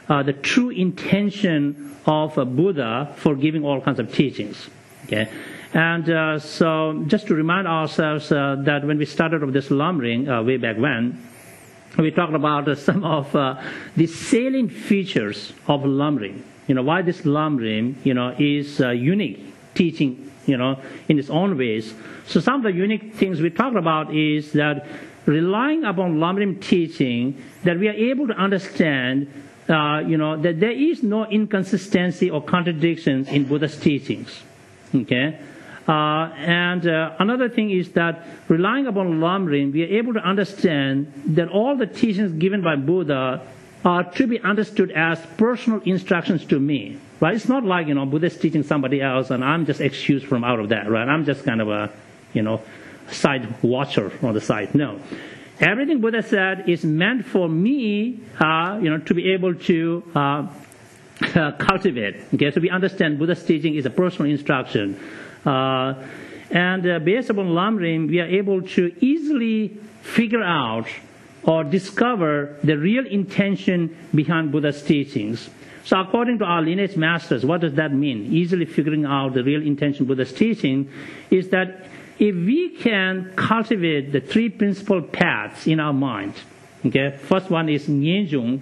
uh, the true intention of a Buddha for giving all kinds of teachings. Okay, and uh, so just to remind ourselves uh, that when we started with this Lamrim uh, way back when, we talked about uh, some of uh, the salient features of Lamrim. You know, why this Lamrim, you know, is uh, unique teaching, you know, in its own ways. So some of the unique things we talked about is that relying upon Lamrim teaching, that we are able to understand, uh, you know, that there is no inconsistency or contradictions in Buddha's teachings. Okay? Uh, and uh, another thing is that relying upon Lamrim, we are able to understand that all the teachings given by Buddha are to be understood as personal instructions to me. Right? It's not like, you know, Buddha is teaching somebody else and I'm just excused from out of that, right? I'm just kind of a, you know, side watcher on the side. No. Everything Buddha said is meant for me, uh, you know, to be able to uh, uh, cultivate. Okay, so we understand Buddha's teaching is a personal instruction. Uh, and uh, based upon Lamrim, we are able to easily figure out or discover the real intention behind Buddha's teachings. So according to our lineage masters, what does that mean? Easily figuring out the real intention of Buddha's teaching is that if we can cultivate the three principal paths in our mind, okay, first one is Nyenjung,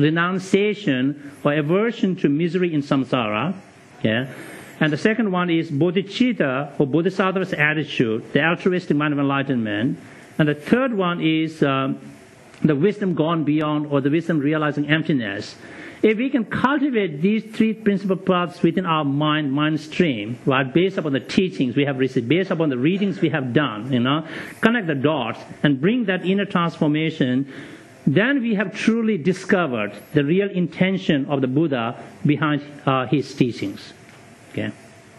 renunciation or aversion to misery in samsara, okay, and the second one is bodhicitta or bodhisattva's attitude, the altruistic mind of enlightenment, and the third one is um, the wisdom gone beyond or the wisdom realizing emptiness. If we can cultivate these three principal paths within our mind, mind stream, right, based upon the teachings we have received, based upon the readings we have done, you know, connect the dots and bring that inner transformation, then we have truly discovered the real intention of the Buddha behind uh, his teachings. Okay.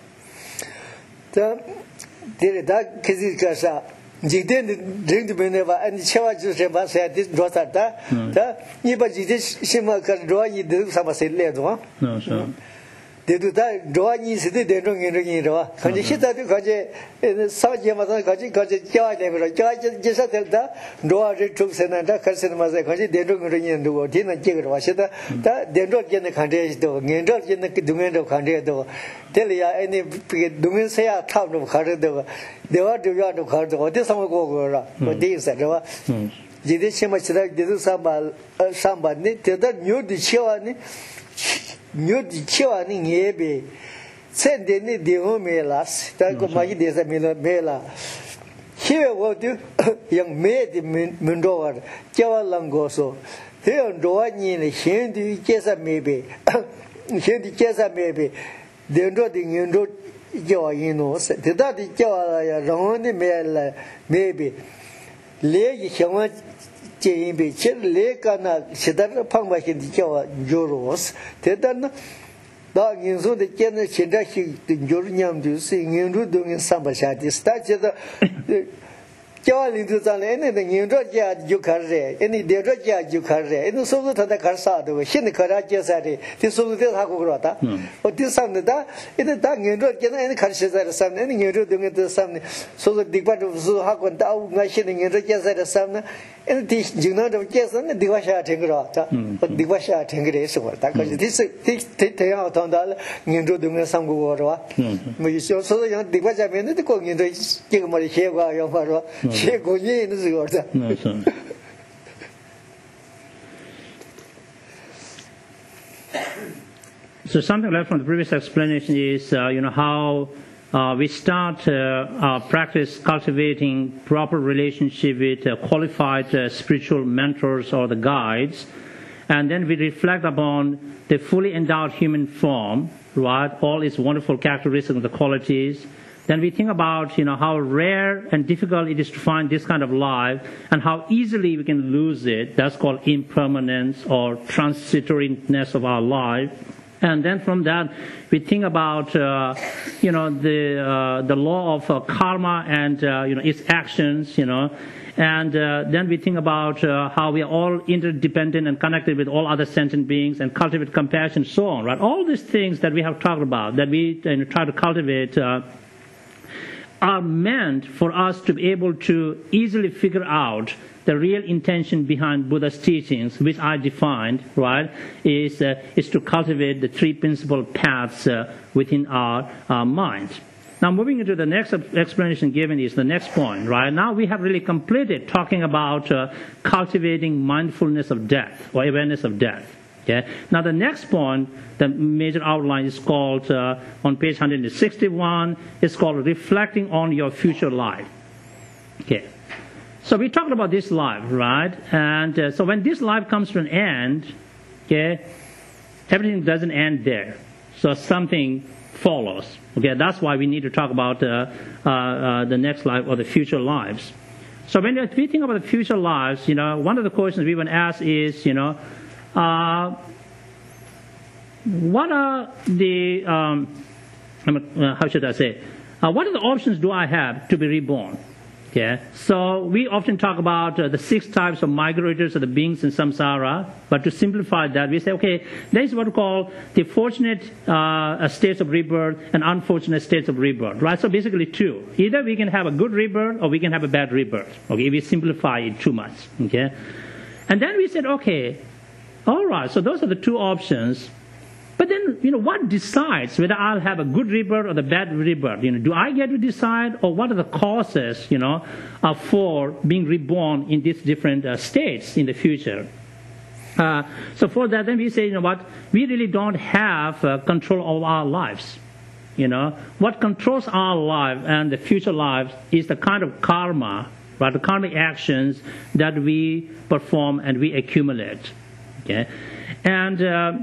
Jigden drink the Beneva and Chava Joseph said this daughter, Niba Shima Kadroa, do some say Ledwa. No, sure. They do that, drawing is the Dendron in Ringira. Can you hit that to Kaji in South Yamata Kaji, Kaji, Kaji, Kaji, Jesselda, Doa Troops and Kasan Mazakaji, Dendron Ringin, do Dina Jigger Washita, that Dendron Gen the country, do, Nendron Gen the Dumendo country, do, tell you any Dumin say a town of Cardo, they are the yard of Cardo, this summer go around, but these are Jidishima, they do somebody, tell that new the Chiwani. New Chiwani Yebe send any de homelas, Taco Magi de Mela. Here, what do young maid Mundor, Jawa Langoso, here Doani and Hindi Chesa maybe, Hindi Chesa maybe, the nodding you know, Joinos, the daddy Jawa, Roni Mela, maybe. Lay Shawan. Jamie, Lake and Shedar Pangbakin Joros, Tedan, Dog in so the general Chindashi, the Jorium, you sing in Rudung in Sambashati, started the Jolly to tell anything in Roja, you carry, any de Roja, you carry, and so to the Carsado, Shinakaraja Sari, this was the Hakurata, but this Sunday, in the tongue in Roja and Carsha Sun, and you doing it the sun, so the depart of Zuhakon Tau, machine in Roja Sun. And this, you know, the Jason, the Diwasha Tingrata, but Diwasha Tingres, because this take out on the Nindu doing some water. But you saw so the young Diwasha minute to go into Jigmari Sheva, Yamara, Shego Yin is the order. So something left from the previous explanation is, uh, you know, how Uh, we start uh, our practice cultivating proper relationship with uh, qualified uh, spiritual mentors or the guides, and then we reflect upon the fully endowed human form, right? All its wonderful characteristics and the qualities. Then we think about, you know, how rare and difficult it is to find this kind of life, and how easily we can lose it. That's called impermanence or transitoriness of our life. And then from that, we think about, uh, you know, the uh, the law of uh, karma and, uh, you know, its actions, you know. And uh, then we think about uh, how we are all interdependent and connected with all other sentient beings and cultivate compassion, so on, right? All these things that we have talked about, that we you know, try to cultivate, uh, are meant for us to be able to easily figure out the real intention behind Buddha's teachings, which I defined, right, is, uh, is to cultivate the three principal paths uh, within our, our mind. Now, moving into the next explanation given is the next point, right? Now we have really completed talking about uh, cultivating mindfulness of death, or awareness of death. Okay? Now the next point, the major outline is called, uh, on page one sixty-one, it's called reflecting on your future life. Okay. So we talked about this life, right? And uh, so when this life comes to an end, okay, everything doesn't end there. So something follows. Okay, that's why we need to talk about uh, uh, uh, the next life or the future lives. So when we think about the future lives, you know, one of the questions we want to ask is, you know, uh, what are the, um, how should I say, uh, what are the options do I have to be reborn? Okay, so we often talk about uh, the six types of migrators of the beings in samsara, but to simplify that, we say, okay, there is what we call the fortunate uh, states of rebirth and unfortunate states of rebirth, right? So basically two. Either we can have a good rebirth or we can have a bad rebirth, okay, if we simplify it too much, okay? And then we said, okay, all right, so those are the two options. But then, you know, what decides whether I'll have a good rebirth or the bad rebirth? You know, do I get to decide, or what are the causes, you know, uh, for being reborn in these different uh, states in the future? Uh, so for that, then we say, you know what, we really don't have uh, control of our lives. You know, what controls our life and the future lives is the kind of karma, right, the karmic actions that we perform and we accumulate. Okay, and uh,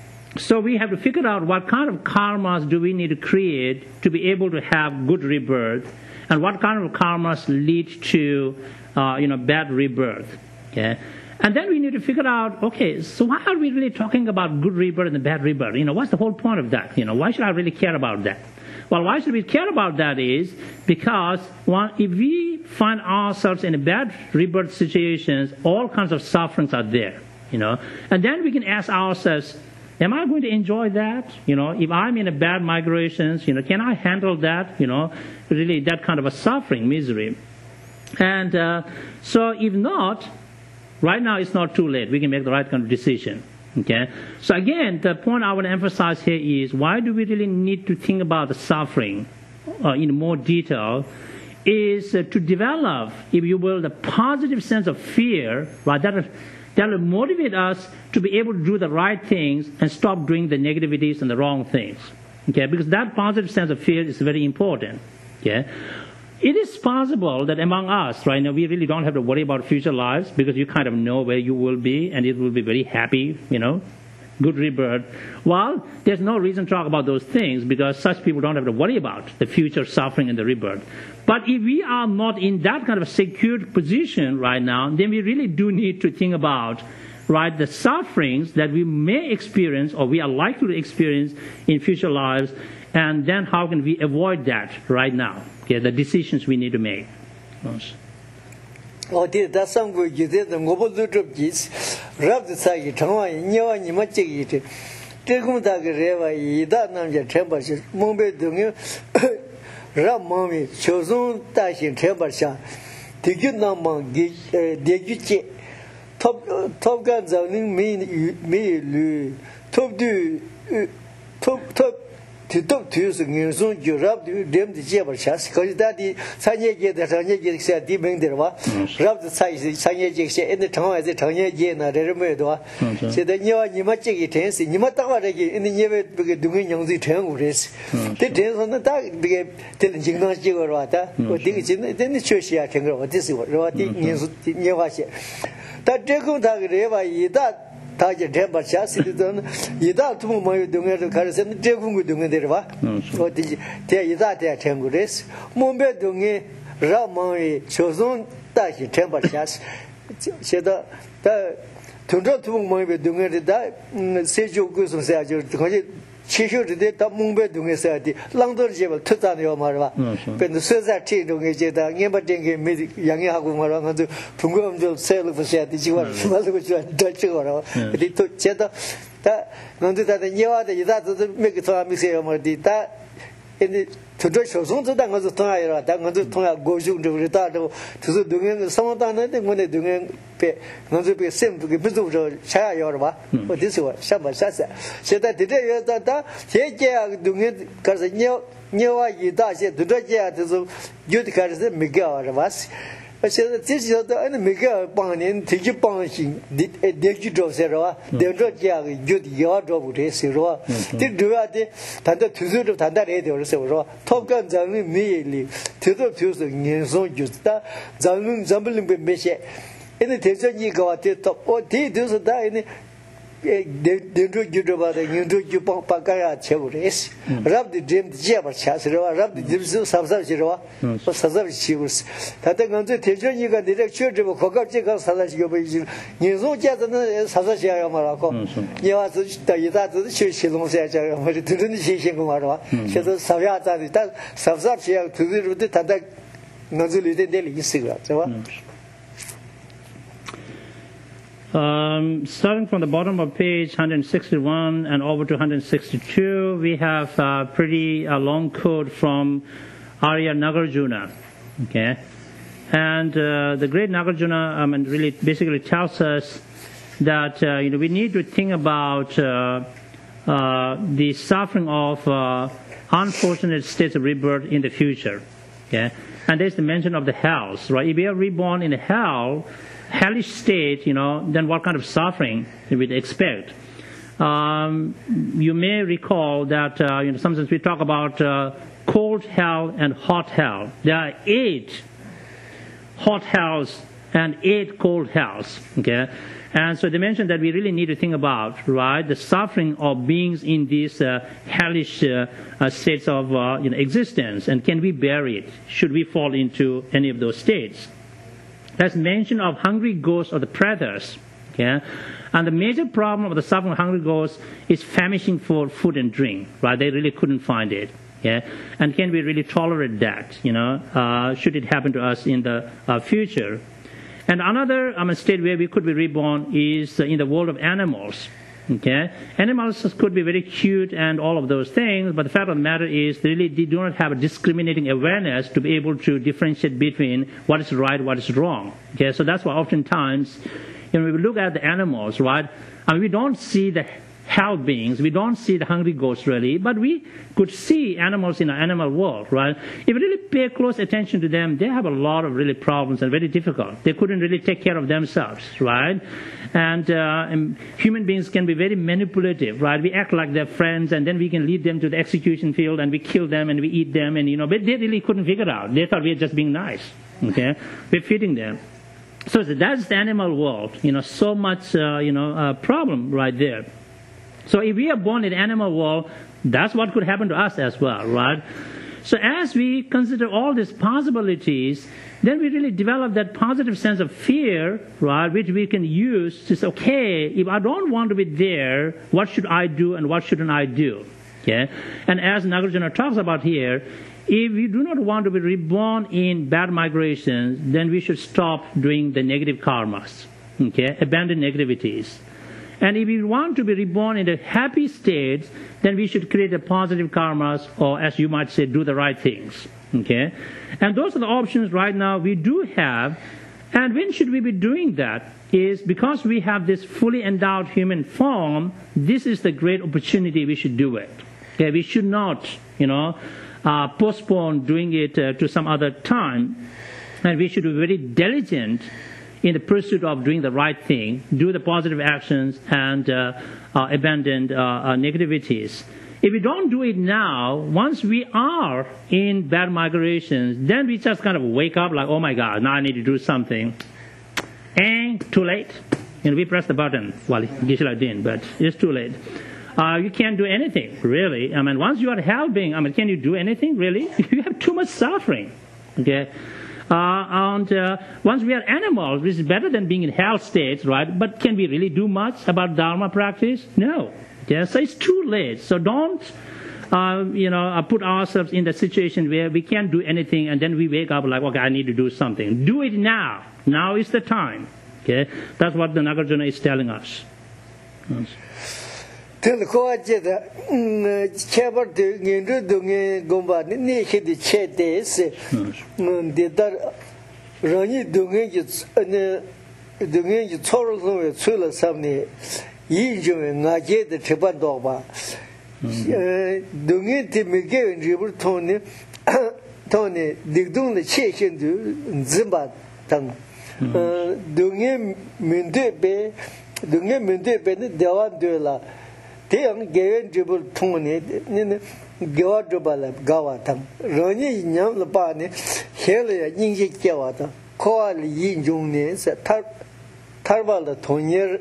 so we have to figure out what kind of karmas do we need to create to be able to have good rebirth, and what kind of karmas lead to, uh, you know, bad rebirth. Okay, and then we need to figure out, okay, so why are we really talking about good rebirth and the bad rebirth? You know, what's the whole point of that? You know, why should I really care about that? Well, why should we care about that is because, one, if we find ourselves in a bad rebirth situations, all kinds of sufferings are there. You know, and then we can ask ourselves, am I going to enjoy that? You know, if I'm in a bad migrations, you know, can I handle that? You know, really that kind of a suffering, misery. And uh, so if not, right now it's not too late. We can make the right kind of decision. Okay. So again, the point I want to emphasize here is, why do we really need to think about the suffering uh, in more detail? Is uh, to develop, if you will, the positive sense of fear, right? That That will motivate us to be able to do the right things and stop doing the negativities and the wrong things. Okay, because that positive sense of fear is very important. Okay, it is possible that among us right now we really don't have to worry about future lives because you kind of know where you will be and it will be very happy, you know, good rebirth. Well, there's no reason to talk about those things because such people don't have to worry about the future suffering and the rebirth. But if we are not in that kind of a secured position right now, then we really do need to think about, right, the sufferings that we may experience or we are likely to experience in future lives, and then how can we avoid that right now? Okay, the decisions we need to make. Yes. Oh, that's some good. You did the mobile drop keys, wrap the side, Tawai, Yawa, Nimachi. Take him that river, that number temperature, Mumbai Dunga, Ram Mommy, Chozon Tashin temperature. The good number, the top top guns are me, me, top do, top, top. To talk to you, so you rub them the jabber chas, because that the Sanya get the Sanya said, Diming there was, rub the size, Sanya Jake, and the town as a Tanya Jena, the Remedo. So then you are Nimachi tense, Nimatawa in the Yevet doing young the tongue race. The dance on the dark began telling Jingna Jigorata, or things in the church I can go. This is what Roti Newasha. That Jacob Dagreva, that. Target temper chassis, you don't do my doing it to Carson, Jagungu doing it. What did you tell you that they are Tanguris? Mumbai doing it, Ramoi, Chozon, Tashi temper chassis. Said the to not to my doing it, that Sejo goes on Sergio. She should have did that Mumbai doing it. London Jebel, Tutania Marva. When the Society doing it, never thinking young Yagumaranga to Pungum to sell for Shat, she was Dutch or it took Cheddar. That, none of that, and you are that doesn't make it for a museum or did that. In the to do so soon to dang as a tire, dang as a tire goes to retard to the doing some time when they're doing not to be same to give to Chaya Yorba, but this was Shabba Sasa. Said that today that take doing it because I knew knew I did to do it to the good cars Miguel of us. I said, this is the enemy bang in Tiji Banging, did you draw Zero? They don't get good yard of this zero. Did do it, Tanda to do Tanda Radio Zero. Top Gun Zang immediately to the Tuesday in so just that Zang Zambling with Meshe. In the Tension you go at the top, or did do the they do you about the you do you Pakaya Chevres. Rub the dream Jabber Chasero, rub the dreams of Sabzero, or Sabzivs. Taking on the tension you got the lecture of Coca-Cola Salas, you know, just Sazia Morocco. You are the Shilon Saja, but it didn't see Shingomara. She said Saviata, Sabzia to the Tadak Nazuli daily cigarette. Um, starting from the bottom of page one sixty-one and over to one sixty-two, we have a pretty uh, long quote from Arya Nagarjuna. Okay, and uh, the great Nagarjuna, I mean, really basically tells us that uh, you know we need to think about uh, uh, the suffering of uh, unfortunate states of rebirth in the future. Okay, and there's the mention of the hells, right? If we are reborn in a hell. Hellish state, you know, then what kind of suffering we'd expect? Um, you may recall that, uh, you know, sometimes we talk about uh, cold hell and hot hell. There are eight hot hells and eight cold hells, okay? And so they mentioned that we really need to think about, right, the suffering of beings in these uh, hellish uh, uh, states of uh, you know, existence, and can we bear it? Should we fall into any of those states? There's mention of hungry ghosts or the pretas, okay? And the major problem of the suffering of hungry ghosts is famishing for food and drink, right? They really couldn't find it, yeah? And can we really tolerate that, you know, uh, should it happen to us in the uh, future? And another um, state where we could be reborn is uh, in the world of animals, okay? Animals could be very cute and all of those things, but the fact of the matter is they really they do not have a discriminating awareness to be able to differentiate between what is right, what is wrong, okay? So that's why oftentimes, you know, we look at the animals, right, and we don't see the hell beings, we don't see the hungry ghosts really, but we could see animals in the animal world, right? If we really pay close attention to them, they have a lot of really problems and very difficult. They couldn't really take care of themselves, right? And, uh, and human beings can be very manipulative, right? We act like they're friends, and then we can lead them to the execution field, and we kill them, and we eat them, and, you know, but they really couldn't figure it out. They thought we were just being nice, okay? We're feeding them. So that's the animal world, you know, so much, uh, you know, uh, problem right there. So if we are born in the animal world, that's what could happen to us as well, right? So as we consider all these possibilities, then we really develop that positive sense of fear, right, which we can use to say, okay, if I don't want to be there, what should I do and what shouldn't I do? Okay? And as Nagarjuna talks about here, if we do not want to be reborn in bad migrations, then we should stop doing the negative karmas, okay, abandon negativities. And if we want to be reborn in the happy states, then we should create a positive karmas, or as you might say, do the right things. Okay? And those are the options right now we do have. And when should we be doing that? Is because we have this fully endowed human form, this is the great opportunity we should do it. Okay? We should not, you know, uh, postpone doing it uh, to some other time. And we should be very diligent in the pursuit of doing the right thing, do the positive actions, and uh, uh, abandon uh, uh, negativities. If we don't do it now, once we are in bad migrations, then we just kind of wake up like, oh my God, now I need to do something. And too late. You know, we press the button. Well, Geshe-la didn't, but it's too late. Uh, you can't do anything, really. I mean, once you are hell being, I mean, can you do anything, really? You have too much suffering, okay? Uh, and uh, once we are animals, which is better than being in hell states, right? But can we really do much about Dharma practice? No. Yeah, so it's too late. So don't, uh, you know, uh, put ourselves in the situation where we can't do anything, and then we wake up like, okay, I need to do something. Do it now. Now is the time. Okay, that's what the Nagarjuna is telling us. Yes. telkoajeda chabar de ngendu dunge gomba ni khidi chede se de dar rani dunge ji ne dunge ji choro so chula samni yinjo ngaje de teban do ba dunge de mege ribur toni toni digdung de cheshin du zimba tang dunge mende be dunge mende be ne dewan de la 대응 개연 집을 통해 니네 겨워줘발라 가와탐 러니 냠을 바네 헬야 인지 겨와다 코알 인중네 탈 탈발다 돈여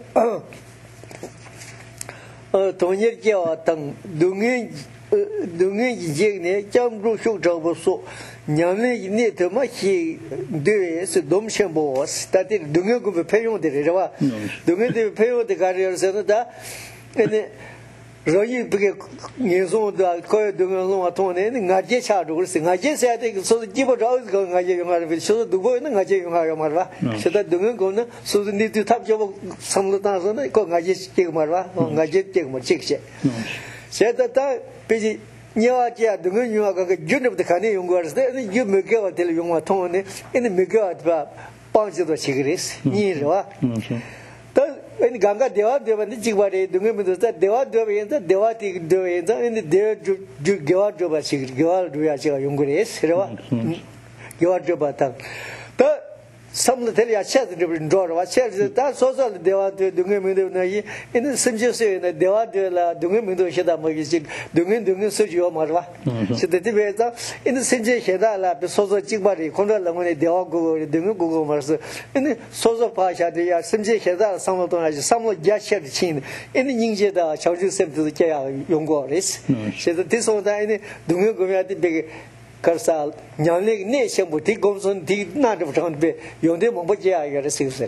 어 돈여 겨와당 동의 동의 이제네 점루 쇼저버소 냠네 이네 더마히 되에서 dom셔보 스타디 동의 그 배용들이라 동의들 배용들 가려서다 ene royi bige ngezo da ko de ngalo atone ngaje cha do kse ngaje sa de so jibo do ko ngaje ngar bi so du go ne ngaje ngar mar ba so da dung go ne so ni tu tap jo samlo ta so ne ko ngaje che mar ba ngaje che mar che che se da ta bi nyawa che dung nyawa ga jun de ka ne yong go de ne yu me ga de yong wa tone ene me ga ba pa je do che gres ni ro ta इन गंगा देवा देवा ने जिगवारे दुंगे में दोस्ता देवा देवा ये तो देवा ती देवा ये तो इन देव जो जो गेवा जो बासी गेवा जो या चीज़ युंगरे सेरवा गेवा जो बाता तो समझ थे या अच्छा तो डर वाला अच्छा तो सोचल देवा देव दुंगे में देव नहीं इन समझे से इन देवा देव ला दुंगे में देव शेदा मगी चिक दुंगे दुंगे सोचियो मरवा शेदा ती बेटा इन समझे शेदा ला पे सोचो जिगवारे कौन लंगने देवा गुगो दुंगे गुगो मरस इन सोचो पाशा दे या समझे शेदा समझ तो ना समझ जाचे चिन इन निंजे दा चाउजी सेम तो क्या युंगो रेस शेदा ती सोचता इन दुंगे गुमिया ती बेगे करसाल न्याले ने शंभु थी गोमसन थी ना दे बटन पे योंदे मोबो जे आया रे सिसे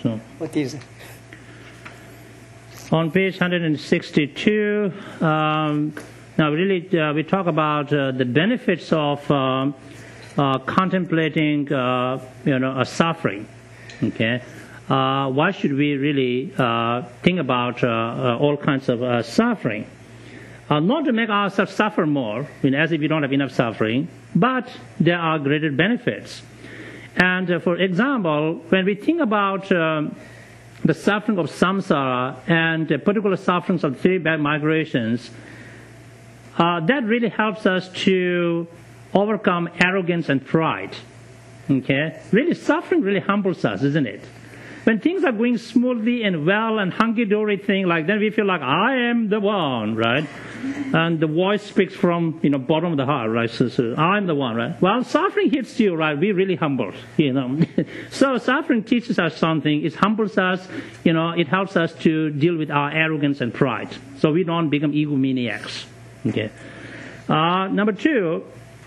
On page one sixty-two, um, now really uh, we talk about uh, the benefits of uh, uh, contemplating, uh, you know, a suffering. Okay, uh, why should we really uh, think about uh, uh, all kinds of uh, suffering? Uh, not to make ourselves suffer more, I mean, as if we don't have enough suffering, but there are greater benefits. And uh, for example, when we think about um, the suffering of samsara and uh, particular sufferings of three bad migrations, uh, that really helps us to overcome arrogance and pride. Okay? Really, suffering really humbles us, isn't it? When things are going smoothly and well and hunky-dory thing like that, we feel like, I am the one, right? And the voice speaks from, you know, bottom of the heart, right? So, so I'm the one, right? Well, suffering hits you, right? We really humble, you know. So suffering teaches us something. It humbles us, you know. It helps us to deal with our arrogance and pride, so we don't become egomaniacs. Okay. Uh, number two.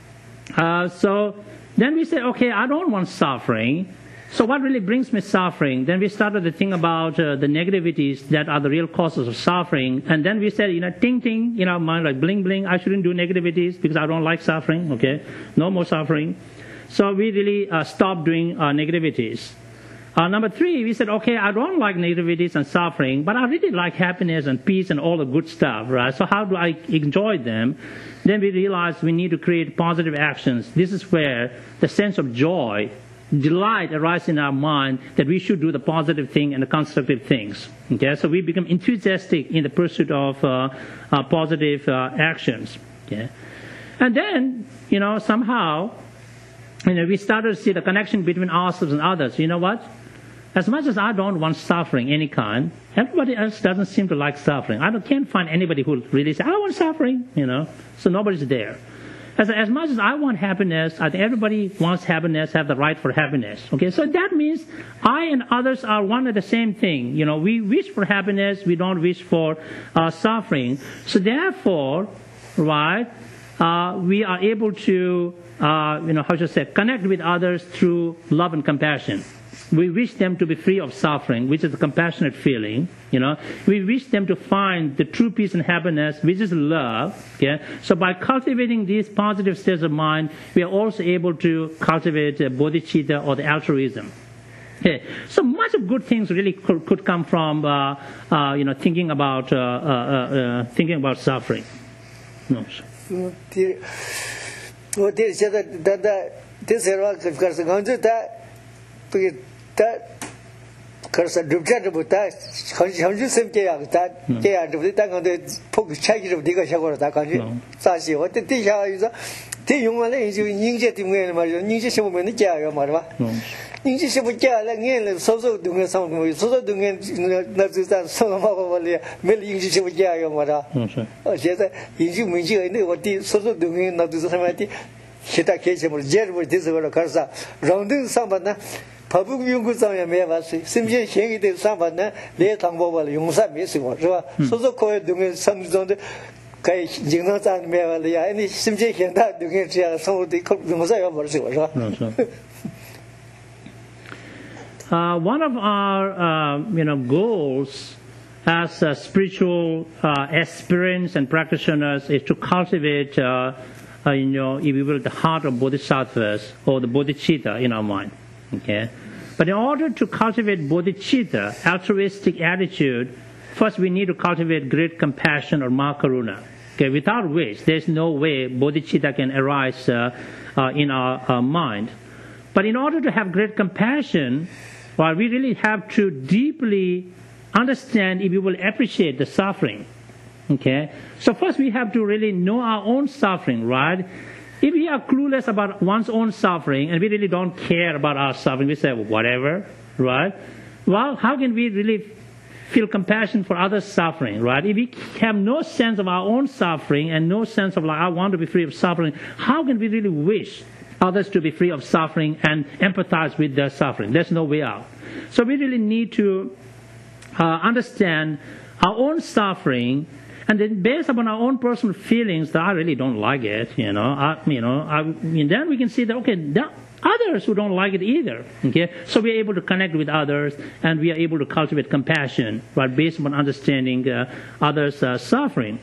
Uh, so then we say, okay, I don't want suffering. So what really brings me suffering? Then we started to think about uh, the negativities that are the real causes of suffering. And then we said, you know, ting, ting, in our mind, like bling, bling, I shouldn't do negativities because I don't like suffering, okay? No more suffering. So we really uh, stopped doing uh, negativities. Uh, number three, we said, okay, I don't like negativities and suffering, but I really like happiness and peace and all the good stuff, right? So how do I enjoy them? Then we realized we need to create positive actions. This is where the sense of joy, delight arises in our mind that we should do the positive thing and the constructive things. Okay, so we become enthusiastic in the pursuit of uh, uh, positive uh, actions. Okay, and then you know somehow, you know, we started to see the connection between ourselves and others. You know what? As much as I don't want suffering any kind, everybody else doesn't seem to like suffering. I don't, can't find anybody who really says I want suffering. You know, so nobody's there. As, as much as I want happiness, I think everybody wants happiness, have the right for happiness. Okay, so that means I and others are one and the same thing. You know, we wish for happiness, we don't wish for uh, suffering. So therefore, right, uh, we are able to, uh, you know, how should I say, connect with others through love and compassion. We wish them to be free of suffering, which is a compassionate feeling. You know, we wish them to find the true peace and happiness, which is love. Okay, so by cultivating these positive states of mind, we are also able to cultivate uh, bodhicitta or the altruism. Okay. So much of good things really could, could come from, uh, uh, you know, thinking about, uh, uh, uh, thinking about suffering. No. Well, this is that that this is what because going to that that because the duplicate of that consumption same day that they are the thing on the poke check of the shower that country. Sashi, what the dish is the young one is you ninja to me, my ninja show me the jar, Marva. Ninja show jar, like nearly so doing something, so doing not to that some of our million show jar, Mara. She said, you mean you what the so doing not to somebody. Kita case of jail with this over a carsa, rounding somebody. Public Yungusan may have simply hanging the Sabana, lay Tambo, Yungsa missing was so the court doing some on the Kai Jinatan Mevalia, any simply can that doing some of the Yungsa was. Uh, one of our, uh, you know, goals as uh, spiritual uh, aspirants and practitioners is to cultivate, uh, uh, you know, if you will, the heart of bodhisattvas or the bodhicitta in our mind. Okay, but in order to cultivate bodhicitta, altruistic attitude, first we need to cultivate great compassion or makaruna. Okay, without which there's no way bodhicitta can arise uh, uh, in our uh, mind. But in order to have great compassion, well, we really have to deeply understand, if you will, appreciate the suffering. Okay, so first we have to really know our own suffering, right? If we are clueless about one's own suffering and we really don't care about our suffering, we say, well, whatever, right? Well, how can we really feel compassion for others' suffering, right? If we have no sense of our own suffering and no sense of, like, I want to be free of suffering, how can we really wish others to be free of suffering and empathize with their suffering? There's no way out. So we really need to uh, understand our own suffering. And then, based upon our own personal feelings, that I really don't like it, you know, I, you know, I, and then we can see that, okay, there are others who don't like it either, okay? So we are able to connect with others, and we are able to cultivate compassion, right, based upon understanding uh, others' uh, suffering.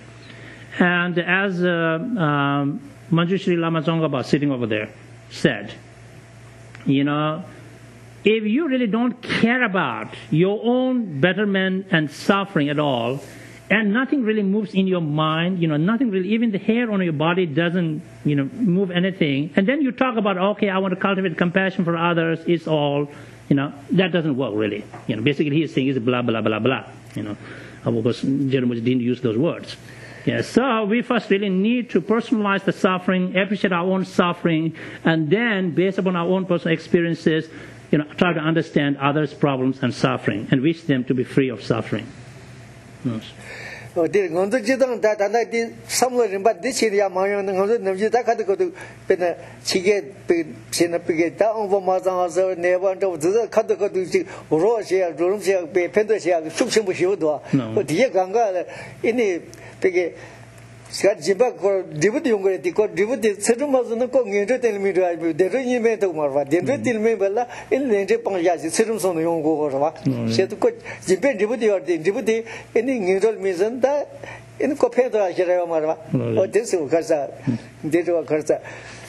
And as uh, um, Manjushri Lama Tsongkhapa, sitting over there, said, you know, if you really don't care about your own betterment and suffering at all, and nothing really moves in your mind, you know, nothing really, even the hair on your body doesn't, you know, move anything. And then you talk about, okay, I want to cultivate compassion for others, it's all, you know, that doesn't work really. You know, basically he is saying is blah, blah, blah, blah, you know. Of course, Jeremiah didn't use those words. Yeah, so we first really need to personalize the suffering, appreciate our own suffering, and then, based upon our own personal experiences, you know, try to understand others' problems and suffering, and wish them to be free of suffering. Yes. Oh, dear, on the Jidon that I did somewhere in but this area, my own Namjita had to go to Chiget, Pinapigate, down for Mazan, never to the Katako to Rosia, Rumsia, Pendosia, Suction Bushudo, but the Ganga, any Piggy. Scott Jibak or Dibuti Ungreti, Dibuti, Sedum Kong, entertainment, the Regiment of Marva, the entertainment in the Japanese, Sedum on the Yongo, said to put Jibet Dibuti or the Dibuti, any neutral mission that in Copeta, Marva, or this Casa, Dito Casa.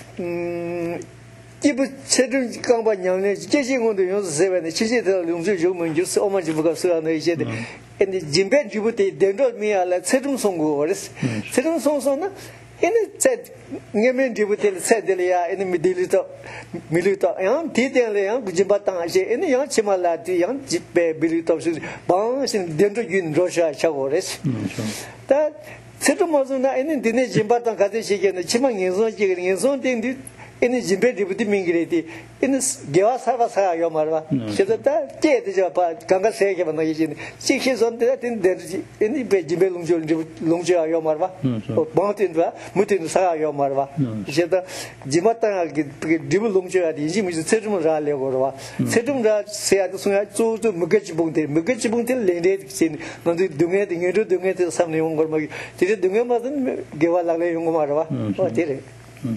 Dibu Sedum Company, chasing on the Yon seven, she said, Lumju, you so much because they said. And the Jimbe Djibouti, they don't mean like Sedum Songo, Sedum Song, and it said, Yemen Djibouti said, Delia, in the Milito, Milito, and Titan Leon, Jibatan, and the young Chimalati, young Jipe, Bilito, Bounce in Dendro Yun, Russia, Chagores. That Sedum was not any dinner Jimbatan Katishi and the Chimang in Zon, in Zon thing. In the Jimbe Dibuti Mingiriti, in this Gavasava Yomarva, she said that Ganga Sega, six years on that in the Jimbe Lungia Yomarva, or Mountain, Mutin Saga Yomarva. She said that Jimata Dibu Lungia, the Jim is Sedum Rally Gorva. Sedum said to Mugachi Bunti, Mugachi Bunti, Lended, seen, not doing it, you do it some younger. Did it do Yamadan, Gavala Yomarva, or did it?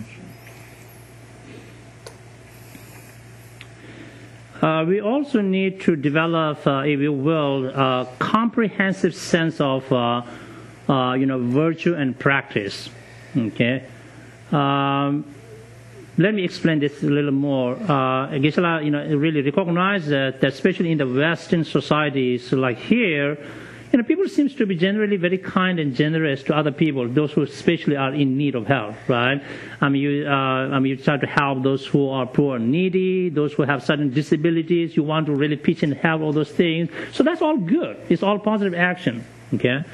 Uh, we also need to develop, uh, if you will, a comprehensive sense of, uh, uh, you know, virtue and practice. Okay, um, let me explain this a little more. Uh, Geshe-la, you know, really recognize that, that especially in the Western societies like here, you know, people seems to be generally very kind and generous to other people, those who especially are in need of help, right? I mean, you, uh, I mean, you try to help those who are poor and needy, those who have certain disabilities. You want to really pitch and help all those things. So that's all good. It's all positive action, okay?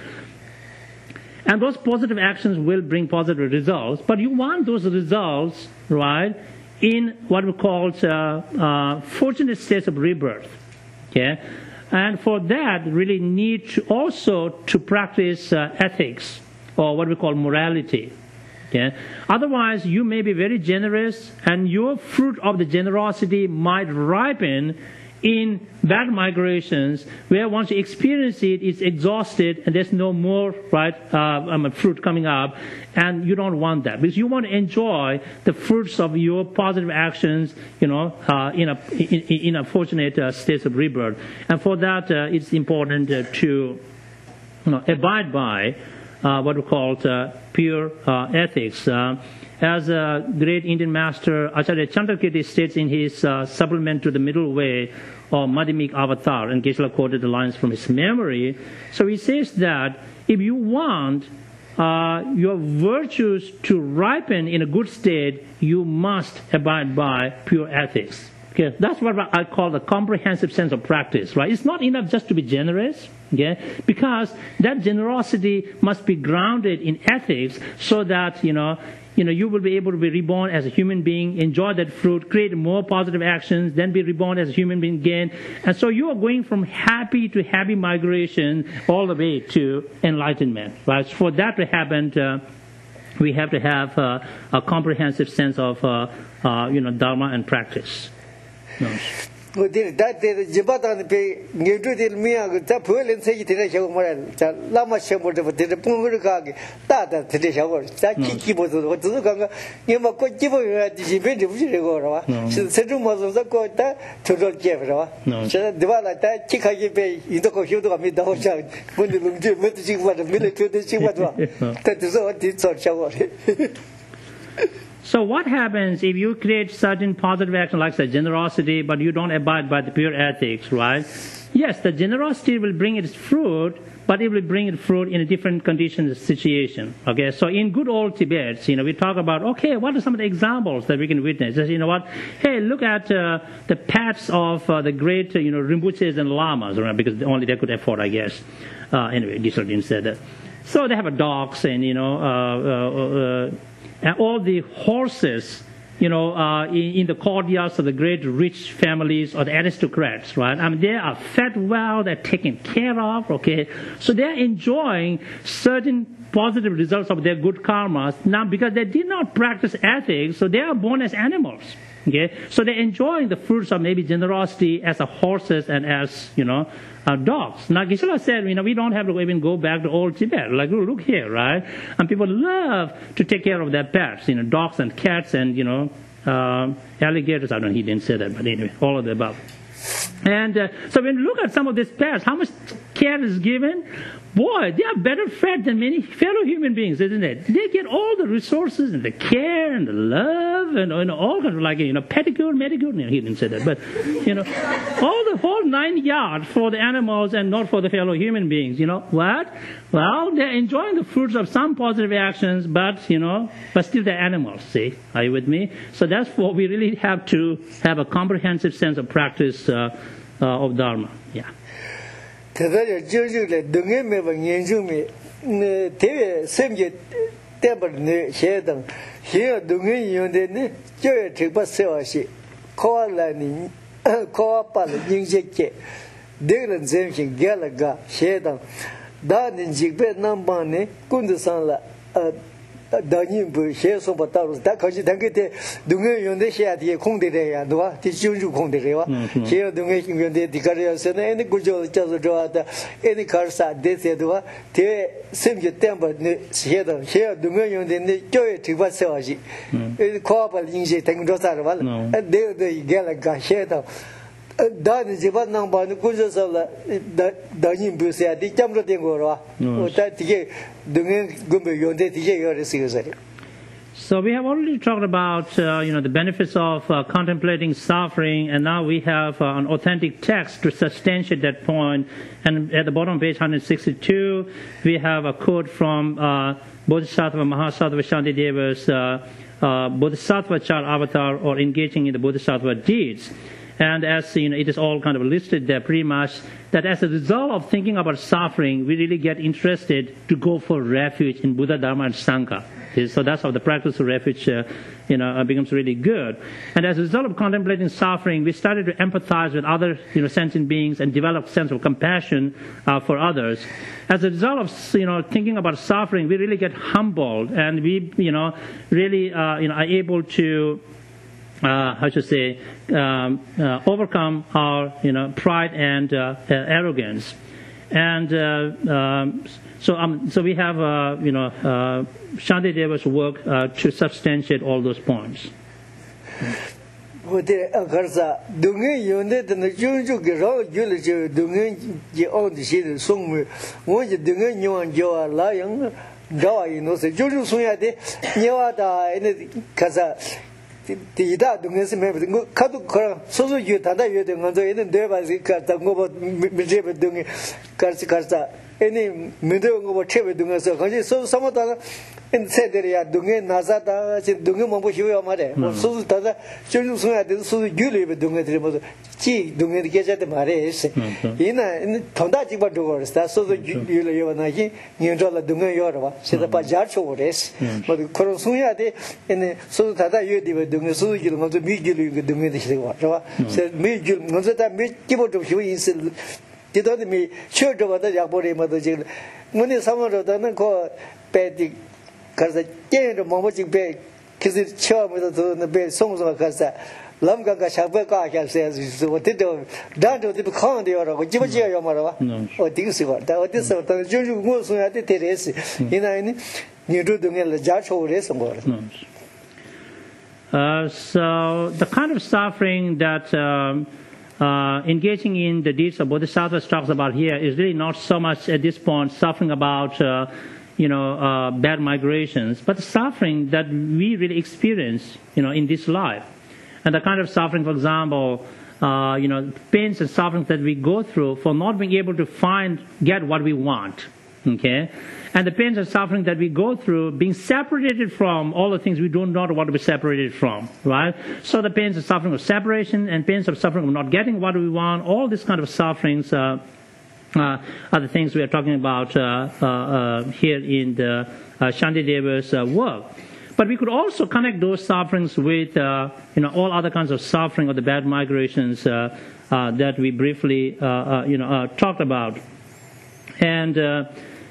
And those positive actions will bring positive results. But you want those results, right, in what we call uh, uh, fortunate states of rebirth, okay? And for that, really need to also to practice uh, ethics, or what we call morality. Okay? Otherwise, you may be very generous, and your fruit of the generosity might ripen in bad migrations, where once you experience it, it's exhausted, and there's no more right uh, um, fruit coming up, and you don't want that, because you want to enjoy the fruits of your positive actions, you know, uh, in a in, in a fortunate uh, state of rebirth. And for that, uh, it's important uh, to, you know, abide by uh, what we call uh, pure uh, ethics. Uh, As a great Indian master, Acharya Chandrakirti states in his uh, supplement to the Middle Way, or Madhyamik Avatar, and Geshe-la quoted the lines from his memory. So he says that if you want uh, your virtues to ripen in a good state, you must abide by pure ethics. Okay? That's what I call the comprehensive sense of practice, right? It's not enough just to be generous, okay? Because that generosity must be grounded in ethics, so that, you know, You know, you will be able to be reborn as a human being, enjoy that fruit, create more positive actions, then be reborn as a human being again. And so you are going from happy to happy migration all the way to enlightenment. Right? For that to happen, uh, we have to have uh, a comprehensive sense of, uh, uh, you know, dharma and practice. No. That the Jabatan pay new to the Mia, the Puelin say it in a show more, Lama Shambo, the Pungurkagi, Tata, the shower, that keyboard, what to look on. You must go give her the event of Jigora. Sedum was of the quota to not give her. So the one like that, Chika pay, you don't go to meet the whole child when the military was the military, that is all it's all shower. So what happens if you create certain positive action, like say generosity, but you don't abide by the pure ethics, right? Yes, the generosity will bring its fruit, but it will bring its fruit in a different condition, situation. Okay, so in good old Tibet, you know, we talk about, okay, what are some of the examples that we can witness? Just, you know what? Hey, look at uh, the pets of uh, the great, uh, you know, Rinpoches and Lamas, right? Because only they could afford, I guess. Uh, anyway, Geshe-la didn't say that. So they have a dogs and, you know, uh, uh, uh, and all the horses, you know, uh, in, in the courtyards of the great rich families or the aristocrats, right? I mean, they are fed well, they're taken care of, okay? So they're enjoying certain positive results of their good karmas. Now, because they did not practice ethics, so they are born as animals, okay? So they're enjoying the fruits of maybe generosity as a horses and as, you know, Uh, dogs. Now, Geshe-la said, you know, we don't have to even go back to old Tibet. Like, oh, look here, right? And people love to take care of their pets, you know, dogs and cats and, you know, uh, alligators. I don't know, he didn't say that, but anyway, all of the above. And uh, so when you look at some of these pets, how much care is given? Boy, they are better fed than many fellow human beings, isn't it? They get all the resources and the care and the love and, and all kinds of, like, you know, pedicure, manicure. No, he didn't say that, but, you know, all the whole nine yards for the animals and not for the fellow human beings. You know what? Well, they're enjoying the fruits of some positive actions, but, you know, but still they're animals, see? Are you with me? So that's what we really have to have a comprehensive sense of practice uh, uh, of Dharma. Yeah. Tadaya Jurjule, Dungeme, Yanjumi, Teve, Semje, Table, Shedam, here Dungi Yundene, Joy Tripa Sewashi, Koalani, Koapal, Yinjeke, Dylan Zemshin, Galaga, Shedam, Darnin Jigbe Nambane, Kundasanla, Danimbu, Sheso Batarus, Dakaji Dangete, Dungi Yunde Shadi, Kondea, Noa, Tijunju Kondea, here Dungi Yunde, the Carriers, and any Gujo, Chazadra, any Karsa, Desedua, Te Simju Temple, here, here Dungi Yunde, Joy Tivasaji, Coapa Linji, Tangosa, and there the Galaga, Shedam. Dan Jibat number Gujas of the Danimbu said, the Jamro Dingora, that Dungi Gumbu Yunde, the So we have already talked about, uh, you know, the benefits of uh, contemplating suffering, and now we have uh, an authentic text to substantiate that point. And at the bottom of page one sixty-two, we have a quote from uh, Bodhisattva Mahasattva Shantideva's uh, uh, Bodhisattva Char Avatar, or engaging in the Bodhisattva deeds. And as you know, it is all kind of listed there pretty much, that as a result of thinking about suffering, we really get interested to go for refuge in Buddha, Dharma, and Sangha. So that's how the practice of refuge uh, you know, uh, becomes really good. And as a result of contemplating suffering, we started to empathize with other you know, sentient beings and develop a sense of compassion uh, for others. As a result of you know, thinking about suffering, we really get humbled, and we you know, really uh, you know, are able to Uh, how should I say, um, uh, overcome our, you know, pride and uh, uh, arrogance, and uh, um, so um, so we have, uh, you know, uh, Shantideva's work uh, to substantiate all those points. 我的阿卡萨，东岸有那的那种种个绕久了就东岸也熬的些的送么，我就东岸牛完叫啊拉样，绕啊一弄是就是送下的，牛啊的那卡萨。 第一大东西是没不的，我看到可能所以有他那有的，我做一能对吧？是看到我把没没这不东西，开始开始，哎你没得我把这不东西说，可是所以什么的，嗯，菜的呀，东西拿啥的，这东西我不需要嘛的，我所以他的就是说呀，就是所以有了不东西的么子，这东西的给这的嘛的是，因为同大几把多个是，他所以有有了有那些，你知道了东西要的吧？现在把家出的是，我的可能送下的，因所以他那有的不东西，所以我就没有了个东西的是吧？是吧？是没有，我这在没基本中学意思。 这到底没确着我的家不里么都这个，我那上面说的那个白的，可是见着毛毛就白，可是敲么的都那白送什么可是，咱们刚刚下班干下是是，我这都然后这不看的了，我基本上要么了吧，我顶是吧，但我这时候但就是我说下的特别是，因为呢，你这东西了家抽的什么了。 Uh, so the kind of suffering that um, uh, engaging in the deeds of Bodhisattvas talks about here is really not so much at this point suffering about, uh, you know, uh, bad migrations, but the suffering that we really experience, you know, in this life. And the kind of suffering, for example, uh, you know, pains and sufferings that we go through for not being able to find, get what we want, okay? And the pains and suffering that we go through being separated from all the things we don't know what to be separated from, right? So the pains and suffering of separation and pains of suffering of not getting what we want, all these kind of sufferings uh, uh, are the things we are talking about uh, uh, uh, here in the uh, Shantideva's uh, work. But we could also connect those sufferings with, uh, you know, all other kinds of suffering of the bad migrations uh, uh, that we briefly, uh, uh, you know, uh, talked about. And uh,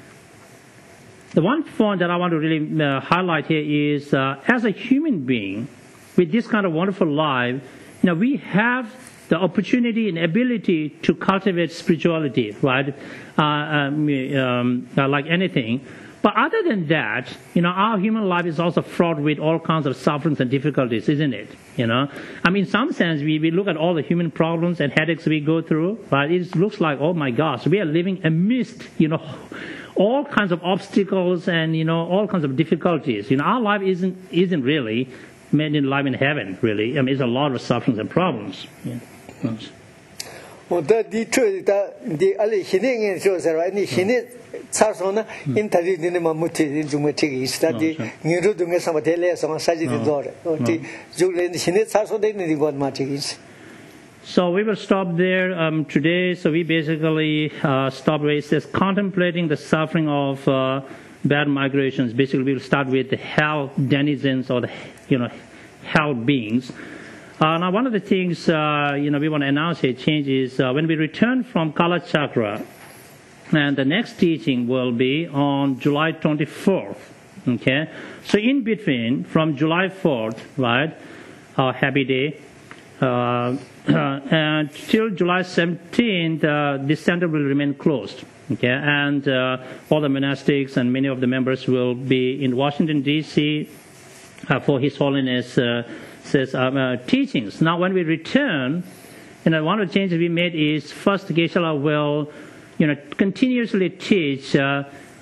the one point that I want to really uh, highlight here is, uh, as a human being, with this kind of wonderful life, you know, we have the opportunity and ability to cultivate spirituality, right? Uh, um, um, uh, like anything. But other than that, you know, our human life is also fraught with all kinds of sufferings and difficulties, isn't it? You know, I mean, in some sense, we, we look at all the human problems and headaches we go through, right? It looks like, oh my gosh, we are living amidst, you know, all kinds of obstacles and, you know, all kinds of difficulties. You know, our life isn't isn't really made in life in heaven, really. I mean, it's a lot of sufferings and problems. Yeah. Yes. 我的的确的的，阿里现在人说是吧？你现在查说呢，因他的那么没提，就没这个意思。他的你说东西什么天来什么啥子的多的，我的就连现在查说的那个没这个意思。 So we will stop there um, today. So we basically uh, stop where it says contemplating the suffering of uh, bad migrations. Basically, we will start with the hell denizens or the, you know, hell beings. Uh, now, one of the things uh, you know we want to announce here, change is uh, when we return from Kala Chakra, and the next teaching will be on July twenty-fourth. Okay, so in between, from July fourth, right, our happy day. Uh, and till July seventeenth, uh, this center will remain closed. Okay, and uh, all the monastics and many of the members will be in Washington D C uh, for His Holiness uh, says um, uh, teachings. Now, when we return, you know, one of the changes we made is first Geshe-la will, you know, continuously teach uh,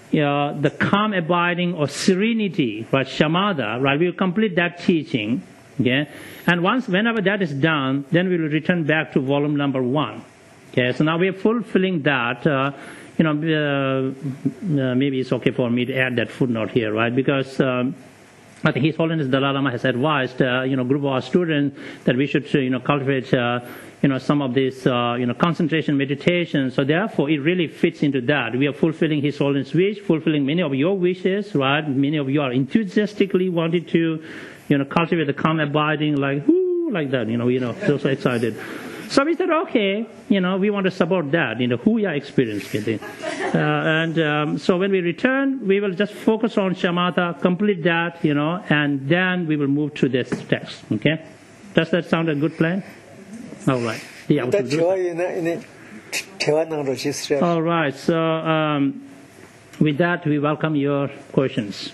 uh, the calm abiding or serenity, right, shamatha, right, we will complete that teaching, okay? And once, whenever that is done, then we will return back to volume number one, okay? So now we are fulfilling that. Uh, you know, uh, uh, maybe it's okay for me to add that footnote here, right? Because um, I think His Holiness Dalai Lama has advised, uh, you know, group of our students that we should, you know, cultivate, uh, you know, some of this, uh, you know, concentration meditation. So therefore, it really fits into that. We are fulfilling His Holiness' wish, fulfilling many of your wishes, right? Many of you are enthusiastically wanting to, you know, cultivate the calm abiding, like, whoo, like that, you know, you know, so, so excited. So we said, okay, you know, we want to support that, you know, Huya experience. Uh, and um, so when we return, we will just focus on shamatha, complete that, you know, and then we will move to this text, okay? Does that sound a good plan? All right. Yeah, all right. So um, with that, we welcome your questions.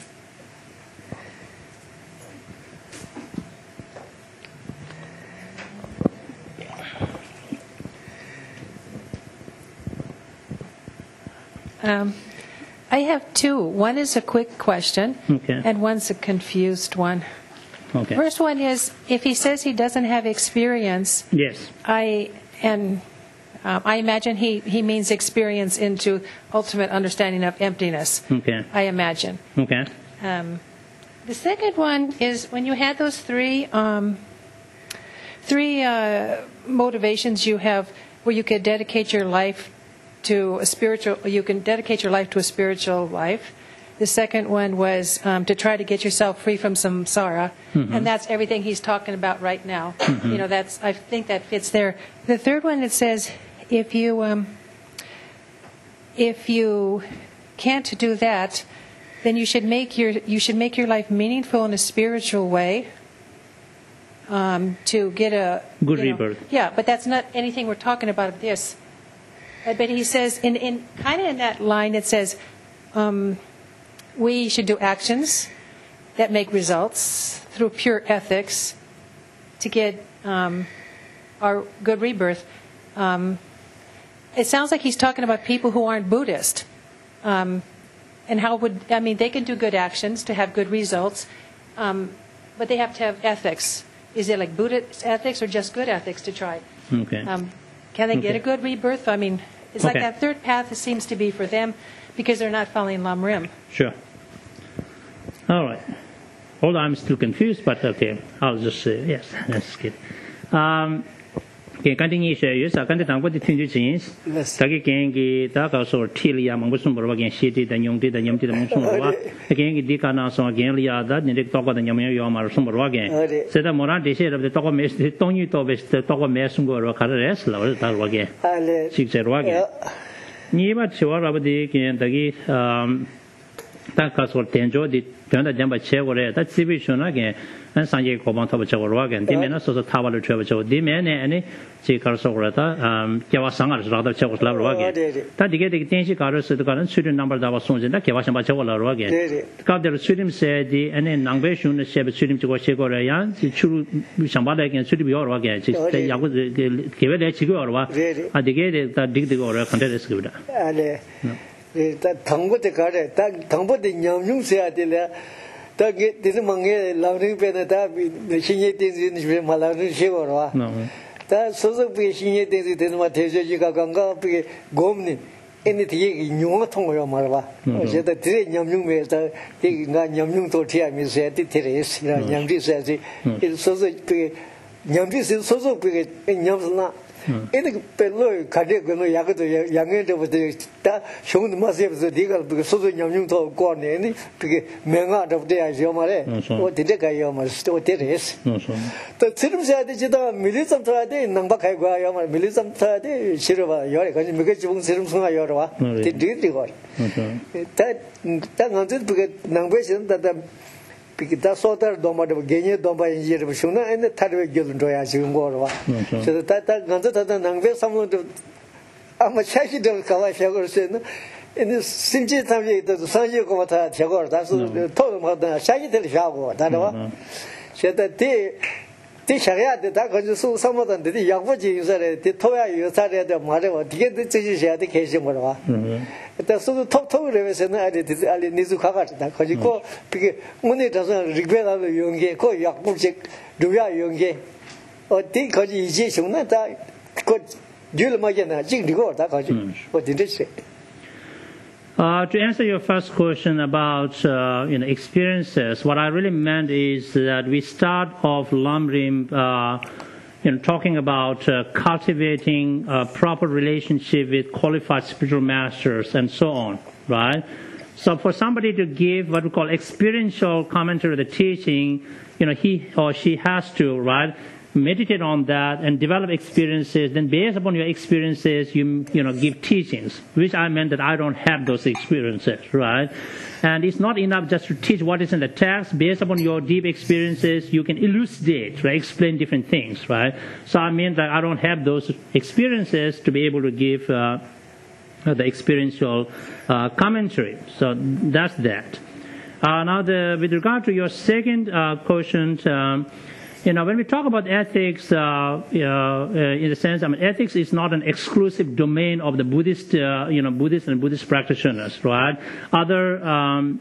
Um, I have two. One is a quick question, okay, and one's a confused one. Okay. First one is, if he says he doesn't have experience, yes, I and um, I imagine he, he means experience into ultimate understanding of emptiness. Okay. I imagine. Okay. Um, the second one is when you had those three um, three uh, motivations you have, where you could dedicate your life to a spiritual, you can dedicate your life to a spiritual life. The second one was um, to try to get yourself free from samsara, mm-hmm. and that's everything he's talking about right now. Mm-hmm. You know, that's I think that fits there. The third one, it says, if you um, if you can't do that, then you should make your you should make your life meaningful in a spiritual way. Um, to get a good you know, rebirth. Yeah, but that's not anything we're talking about. This. But he says, in, in kind of in that line, it says, um, we should do actions that make results through pure ethics to get um, our good rebirth. Um, it sounds like he's talking about people who aren't Buddhist. Um, and how would, I mean, they can do good actions to have good results, um, but they have to have ethics. Is it like Buddhist ethics or just good ethics to try? Okay. Um, can they okay. get a good rebirth? I mean, it's okay. like that third path it seems to be for them because they're not following Lam Rim. Sure. All right. Hold on, I'm still confused, but okay. I'll just say, yes, that's good. Um, okay, continue share use. I can't talk about the things change. Taki kengi taka so tilia mangusum borwa gen shiti da nyongti da nyamti da mangusum borwa. Kengi di kana so gen lia da ndik toko da nyamyo yo mar sum borwa gen. Seda moran deshe rabde toko mes tonyu to bes toko mesum borwa kar res la da borwa gen. Sik se borwa gen. Ni ma chwa rabde gen dagi um taka so tenjo di tenda jamba che gore da sibi shona gen. And Sanjay Koban Taba Chawarwagan, the men also Tavalu Travel, the men and Chikar Sorata, um, Kawasanga, rather Chawaslavwagan. That the getting things you got us to the current student number that was soon in the Kawasamba Chawarwagan. Because the student said the and then Nangveshun, the Sheb student to go Chegorayan, the Churu Shambada and Sudi Orwagan, Yaku Kevada Chigorwa, at the gate that dig the Gora contest. That Tango the Gare, Tango the Yamung Seattle. That get this Mange loving Penata, the Shinye things in Malawi Shiva. That so be Shinye things in Mateja Ganga, Gomni, anything in Yumatonga Marva. Said the three Yamung Meta, taking Yamung Tortia, Miss Teres, Yamdi says it. It's so Yamdi is so big in Yamsana. In the Pelo, Kadegano Yagato, young end of the shown the massive the Digal because so young to go on any Menga of the Yomare, or the Decayoma, still Teres. The Sirum said that Milism Trade, Nambaka Yama, Milism Trade, Shirova, York, because you won't Sirum Yorwa, they did the work. That until Nambation that because sort of Doma of Genya, Doma in Yerusuna, and the Tadway Gildoya, you go. So that Ganza Nangve, some of the Amachashi del Kalashago said, in the Sinji time, the Sanji Komata Chagor, that's told him about the Shagi del Shago, that one. Said that day, 대 샤야 다 거기 수 상모던데 약부지 요사래 대 토야 요사래 대 말해 되게 되지 셔야 돼 계시 뭐라 일단 수도 톡톡 레벨에서는 아리 아리 니즈 가가다 거기고 그게 오늘 가서 리베라로 용게 그 약부지 루야 용게 어디 거기 이제 정나다 그 줄마게나 지리고 다 거기 어디든지 Uh, to answer your first question about uh, you know experiences, what I really meant is that we start off Lamrim, uh, you know, talking about uh, cultivating a proper relationship with qualified spiritual masters and so on, right? So for somebody to give what we call experiential commentary to the teaching, you know, he or she has to, right, meditate on that and develop experiences. Then based upon your experiences, you you know give teachings, which I meant that I don't have those experiences, right? And it's not enough just to teach what is in the text. Based upon your deep experiences, you can elucidate, right? Explain different things, right? So I mean that I don't have those experiences to be able to give uh, the experiential uh, commentary. So that's that. Uh, now, the, with regard to your second uh, question. Um, You know, when we talk about ethics, uh, uh, uh, in the sense, I mean, ethics is not an exclusive domain of the Buddhist, uh, you know, Buddhist and Buddhist practitioners, right? Other, um,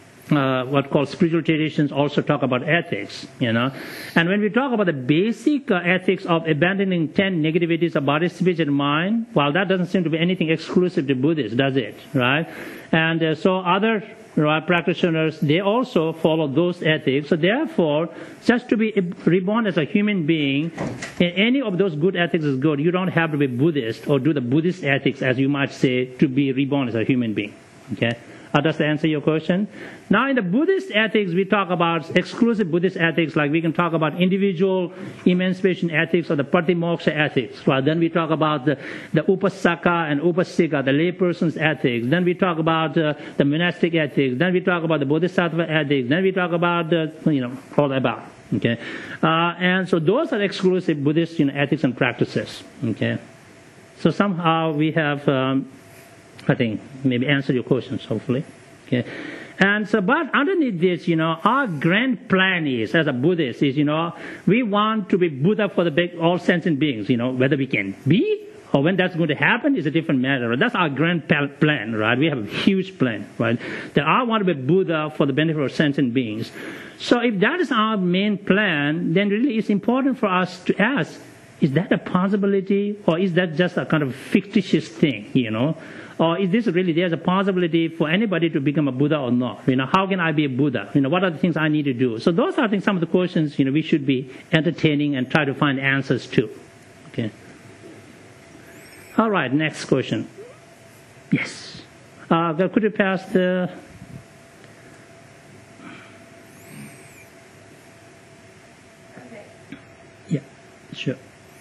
uh, what called spiritual traditions also talk about ethics, you know. And when we talk about the basic uh, ethics of abandoning ten negativities of body, speech, and mind, well, that doesn't seem to be anything exclusive to Buddhists, does it, right? And uh, so other right, practitioners, they also follow those ethics. So therefore, just to be reborn as a human being, any of those good ethics is good. You don't have to be Buddhist or do the Buddhist ethics, as you might say, to be reborn as a human being. Okay? Uh, does that answer your question? Now, in the Buddhist ethics, we talk about exclusive Buddhist ethics, like we can talk about individual emancipation ethics or the Patimoksha ethics. Right? Then we talk about the, the Upasaka and Upasika, the layperson's ethics. Then we talk about uh, the monastic ethics. Then we talk about the Bodhisattva ethics. Then we talk about, the, you know, all about. Okay? Uh, and so those are exclusive Buddhist, you know, ethics and practices. Okay? So somehow we have... Um, I think maybe answer your questions, hopefully. Okay. And so, but underneath this, you know, our grand plan is, as a Buddhist, is, you know, we want to be Buddha for the big, all sentient beings, you know, whether we can be or when that's going to happen is a different matter. That's our grand plan, right? We have a huge plan, right? That I want to be Buddha for the benefit of sentient beings. So if that is our main plan, then really it's important for us to ask, is that a possibility or is that just a kind of fictitious thing, you know? Or is this really, there's a possibility for anybody to become a Buddha or not? You know, how can I be a Buddha? You know, what are the things I need to do? So those are, I think, some of the questions, you know, we should be entertaining and try to find answers to. Okay. All right, next question. Yes. Uh, could you pass the... Yeah, sure.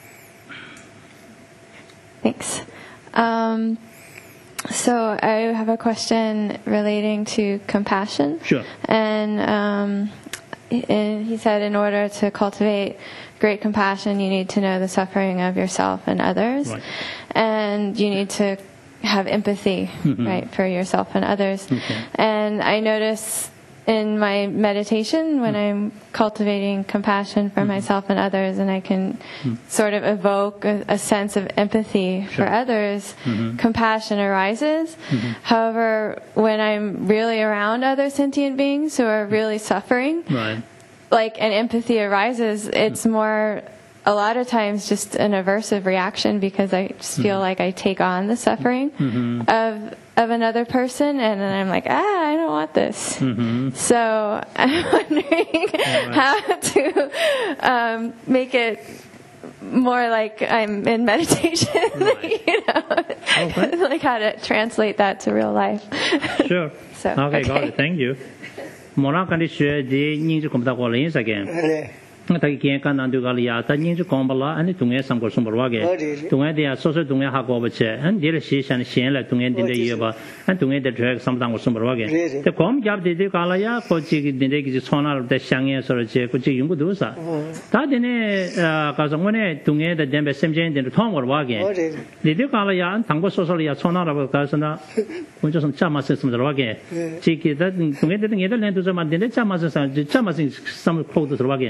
Thanks. Um, So I have a question relating to compassion. Sure. And, um, and he said in order to cultivate great compassion, you need to know the suffering of yourself and others. Right. And you need to have empathy, mm-hmm. right, for yourself and others. Okay. And I notice in my meditation when mm-hmm. I'm cultivating compassion for mm-hmm. myself and others, and I can mm-hmm. sort of evoke a, a sense of empathy sure. for others, mm-hmm. compassion arises. Mm-hmm. However, when I'm really around other sentient beings who are really suffering, right. like an empathy arises, it's mm-hmm. more... a lot of times just an aversive reaction because I just feel mm-hmm. like I take on the suffering mm-hmm. of of another person, and then I'm like, ah, I don't want this. Mm-hmm. So I'm wondering right. how to um, make it more like I'm in meditation, right. you know, okay. like how to translate that to real life. Sure. So, okay, okay, got it. Thank you. Mona kan shue de ning ju kom ta ko lin sa gen. Ta ki kan nan du ga li ya ta ning ju kom ba la ani tung ye sam ko sum ba ge. Tung ye de so so tung ye ha ko ba che. An de le shi shan xian le tung ye din de ye ba. An tung ye de drag sam dang ko sum ba ge. Te kom jab de de ka la ya ko ji din de ki chona de xiang ye so che ko ji yung bu du sa. Ta de ne ka so ne tung ye de den be sem jen de thong ko ba ge. De de ka la ya an tang ko so so ya chona ra ba ka so na ko jo sam cha ma se sum ba ge. Ji ki da tung ye de de ye de len du so ma de de cha ma se sa cha ma se sam ko du ba ge. Ji du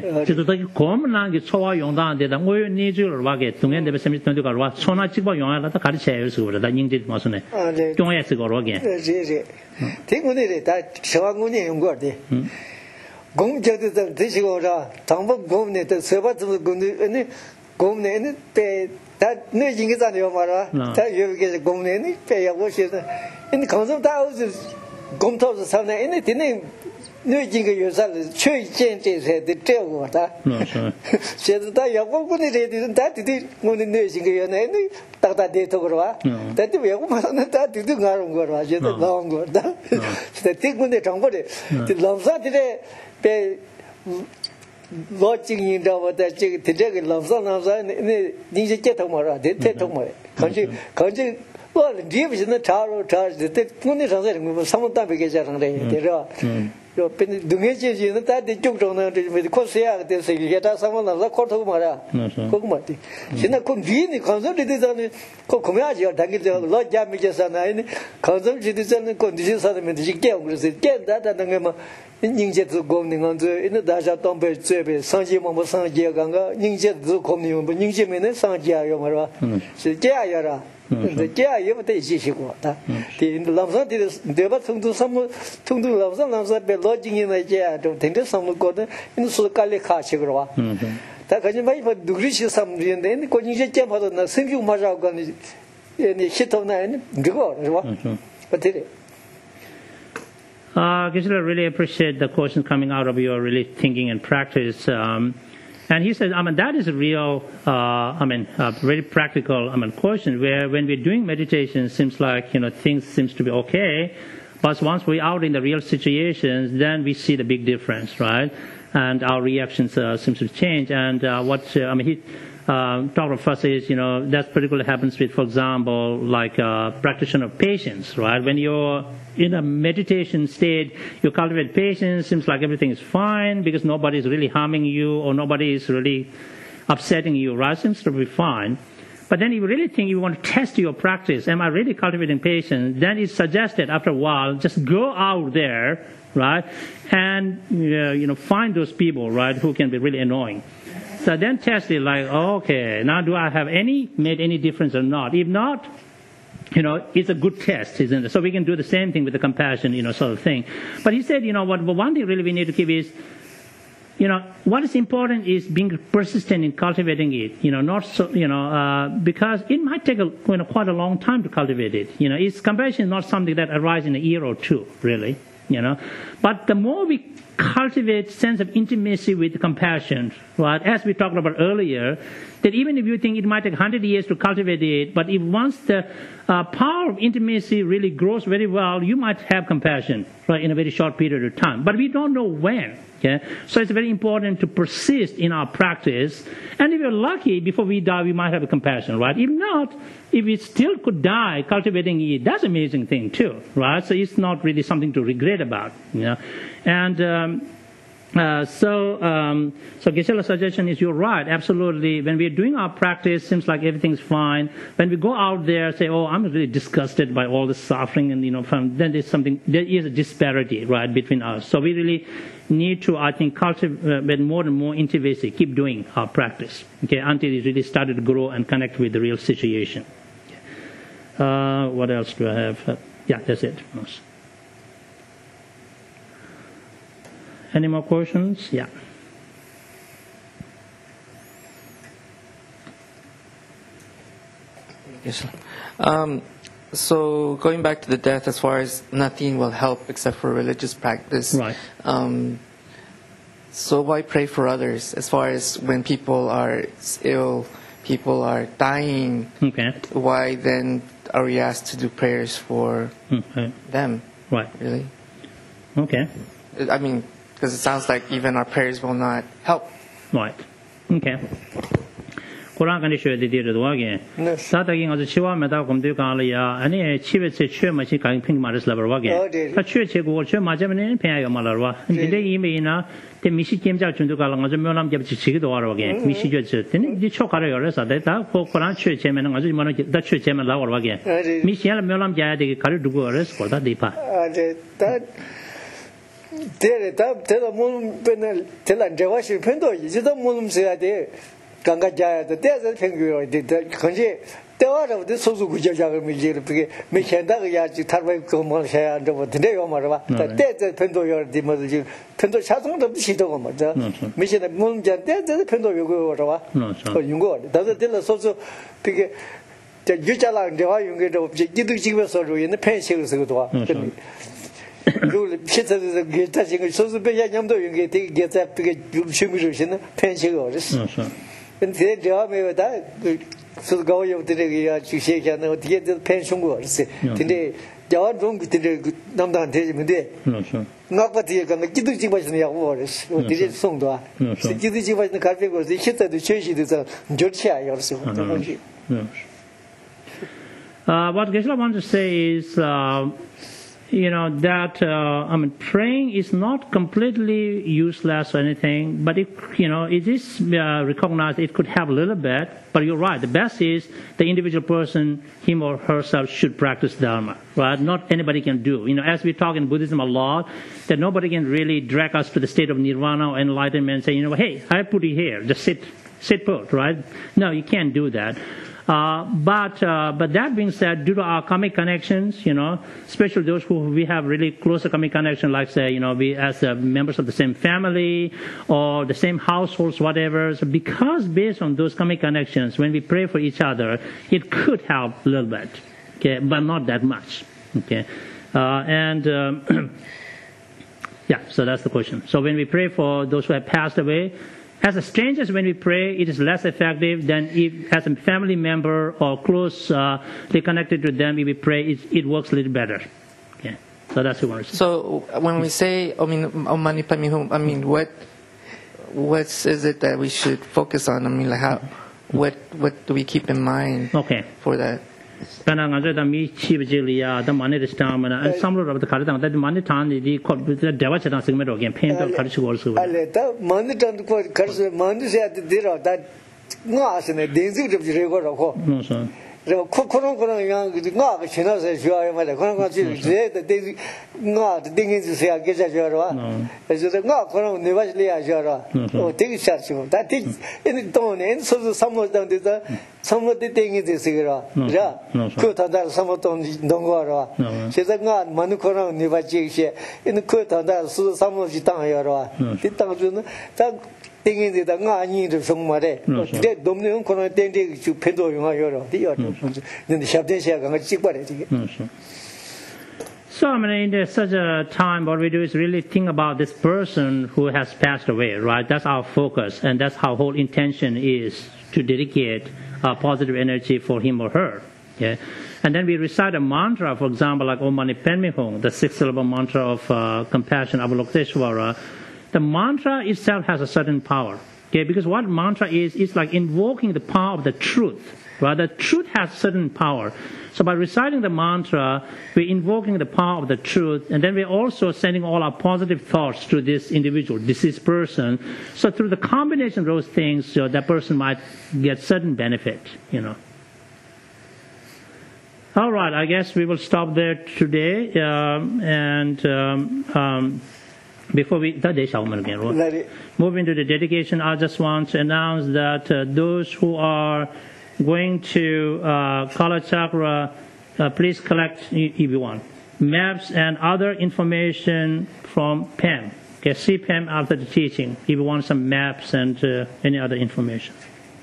그 고문한 게 초와 용당한데다 오유 니주를 와게 동행 대비 세미 돈도 가와 초나 찍고 용하라다 가르쳐야 해서 그러다 인제 마선에 경에서 거러게 예 대군에 다 저왕군이 연구하대 공저도 드시고라 당복 공네 또 서바도 군네 공네는 빼다 내진게잖아요 말아 다 여기에 공네는 빼야고 싶어 이 감성 다 공토서 사네 이 되네 내진게 요살 최전제세 되고 왔다 제가 야고군이 되는 다 되게 오늘 내진게 연애는 딱다 되도 그러와 다들 야고만은 다 되도 가는 거라 제가 나온 거다 진짜 대군에 정보를 람사들의 배 로직인다고 다 지금 되게 람사람사 네 니제 깨도 말아 대대도 말 간지 간지 뭐 리브스는 차로 차르 대 군에 상세 뭐 상담 베게 자랑래 되라 요 pen 등에지는 다 대쪽 정도는 코스야 돼서 이게다 상관없어 코토 말아 그거 맞지 진짜 그 위니 컨셉이 되잖아 그 고매하지 당기죠 로자 미제잖아 이 컨셉이 되잖아 그 니제 사람이 되게 깨고 그래서 깨다다는 게뭐 닝제도 고는 건데 이는 다자 동배 제베 상지모 뭐 상지가가 닝제도 고는 뭐 닝제면은 상지야요 말아 실제야라 근데 제야요부터 이시시고 다 람산데 대바 통도 삼 통도 람산 람산 배 로징이나 제야 좀 된데 삼거든 이 수깔리 카시그로 와 다 가지 마이 뭐 누그리시 삼리인데 고닝제 제마도 나 생규 맞아고 가니 이 히토나니 그거 와 어때 Uh, Gisela, I really appreciate the questions coming out of your really thinking and practice. Um, and he says, I mean, that is a real, uh, I mean, a very practical, I mean, question where when we're doing meditation, it seems like, you know, things seems to be okay. But once we're out in the real situations, then we see the big difference, right? And our reactions uh, seems to change. And uh, what, uh, I mean, he, uh, talked about first is, you know, that particularly happens with, for example, like uh, practitioner of patience, right? When you're in a meditation state, you cultivate patience, seems like everything is fine because nobody is really harming you or nobody is really upsetting you, right? Seems to be fine. But then you really think you want to test your practice. Am I really cultivating patience? Then it's suggested after a while, just go out there, right? And, uh, you know, find those people, right, who can be really annoying. So then test it like, okay, now do I have any, made any difference or not? If not, you know, it's a good test, isn't it? So we can do the same thing with the compassion, you know, sort of thing. But he said, you know, what one thing really we need to keep is, you know, what is important is being persistent in cultivating it, you know, not so, you know, uh, because it might take a, you know, quite a long time to cultivate it. You know, it's compassion is not something that arises in a year or two, really, you know. But the more we cultivate sense of intimacy with compassion, right? As we talked about earlier, that even if you think it might take one hundred years to cultivate it, but if once the uh, power of intimacy really grows very well, you might have compassion, right, in a very short period of time. But we don't know when. Okay? So it's very important to persist in our practice. And if you're lucky, before we die, we might have a compassion, right? If not, if we still could die cultivating it, that's an amazing thing too, right? So it's not really something to regret about, you know. And um, uh, so, um, so Geshe-la's suggestion is you're right, absolutely. When we're doing our practice, seems like everything's fine. When we go out there, say, oh, I'm really disgusted by all the suffering, and you know, from, then there's something, there is a disparity, right, between us. So we really need to, I think, cultivate more and more intimacy, keep doing our practice, okay, until it really started to grow and connect with the real situation. Uh, what else do I have? Uh, yeah, that's it. Any more questions? Yeah. Yes. Um, so going back to the death, as far as nothing will help except for religious practice. Right. Um, so why pray for others? As far as when people are ill, people are dying. Okay. Why then are we asked to do prayers for okay. them? Right. Really? Okay. I mean, because it sounds like even our prayers will not help. Right. Okay. Quran kan shwe de de do again. Sa ta kin azu chiwa me da kom de kan la ya ani chiwe che chwe ma chi kan ping ma res la ba ge. Ta chwe che go chwe ma je ne pya yo ma la wa. De de yi me na te mi shi kem ja chun du ka la nga zo myo lam je chi chi do wa ge. Mi shi je che de de chok ka yo re sa de ta ko Quran chwe che me na nga zo ma na da chwe che me la wa ge. Mi shi ya myo lam ja de ka ru du go res ko da de pa. de ta There, tell Moon Penal, tell and Javashi Pendo, is it a Moon say there? Ganga Jaya, the desert penguin did the Conje. The order of this Suzu Jaga Mikanda Yaji Tarway Comosha and over today or Marava, the desert Pendo your demolition, Pendo Chaton of the Shito, Mission of Moon Jan, there's the Pendo you go over. You go, does it tell us also pick the Jujala and the way you get of Jidu in the pencils. You get touching so the Yamdo, you get get up to get humiliation, pencils. And today, job may die. So go over to the shake and get the pension words. Today, John don't get the number and tell me. Not what you're going to do, you was in your words. Did it soon? So you was in the carpet was the shit at the church is a Georgia or so. What Geshe-la wants to say is, uh, you know, that, uh, I mean, praying is not completely useless or anything, but it, you know, it is uh, recognized it could help a little bit, but you're right. The best is the individual person, him or herself, should practice Dharma, right? Not anybody can do. You know, as we talk in Buddhism a lot, that nobody can really drag us to the state of nirvana or enlightenment and say, you know, hey, I put you here, just sit, sit put, right? No, you can't do that. Uh, but uh, but that being said, due to our karmic connections, you know, especially those who we have really closer karmic connection, like say, you know, we as uh, members of the same family or the same households, whatever. So because based on those karmic connections, when we pray for each other, it could help a little bit, okay, but not that much, okay. Uh, and um, yeah, so that's the question. So when we pray for those who have passed away, as a strangers, when we pray, it is less effective than if, as a family member or close, uh, they connected to them, if we pray, it, it works a little better. Okay, so that's what we want to say. So when we say, I mean, Om Mani Padme Hum, I mean, what, what is it that we should focus on? I mean, like how, what, what do we keep in mind? Okay. For that? And some of the Karadan, that money time, the Devachan segment again, paint of Karishu also. I let the money time to quote Karishu, Monday at the dinner that Nas and a daisy of the river of home. No, sir. The Kokono young, the Nog, she knows as you are, the Kono, the daisy, not the thing is to say, I guess as you are. As the Nog, never as you are. Oh, take it, that is in the tone, and so the summer down the some of the thing is the cigar. Yeah, Kuta that some of them don't go. She's a god, Manukoro, never check in the Kuta that so some of the time. The town that thing is the God need of some mother. That Dominion cannot take to Pedro, the other. Then the Shabdesha and cheap what. So, I mean, in such a time, what we do is really think about this person who has passed away, right? That's our focus, and that's our whole intention is to dedicate uh, positive energy for him or her. Okay? And then we recite a mantra, for example, like Om Mani Padme Hum, the six-syllable mantra of uh, compassion, Avalokiteshvara. The mantra itself has a certain power. Okay? Because what mantra is, is like invoking the power of the truth. Right? The truth has certain power. So by reciting the mantra, we're invoking the power of the truth, and then we're also sending all our positive thoughts to this individual, deceased person. So through the combination of those things, so that person might get certain benefit, you know. All right, I guess we will stop there today. Um, and um, um, before we again, move into the dedication, I just want to announce that uh, those who are going to uh, Kala Chakra, uh, please collect, if you want, maps and other information from P A M. Okay, see P A M after the teaching if you want some maps and uh, any other information.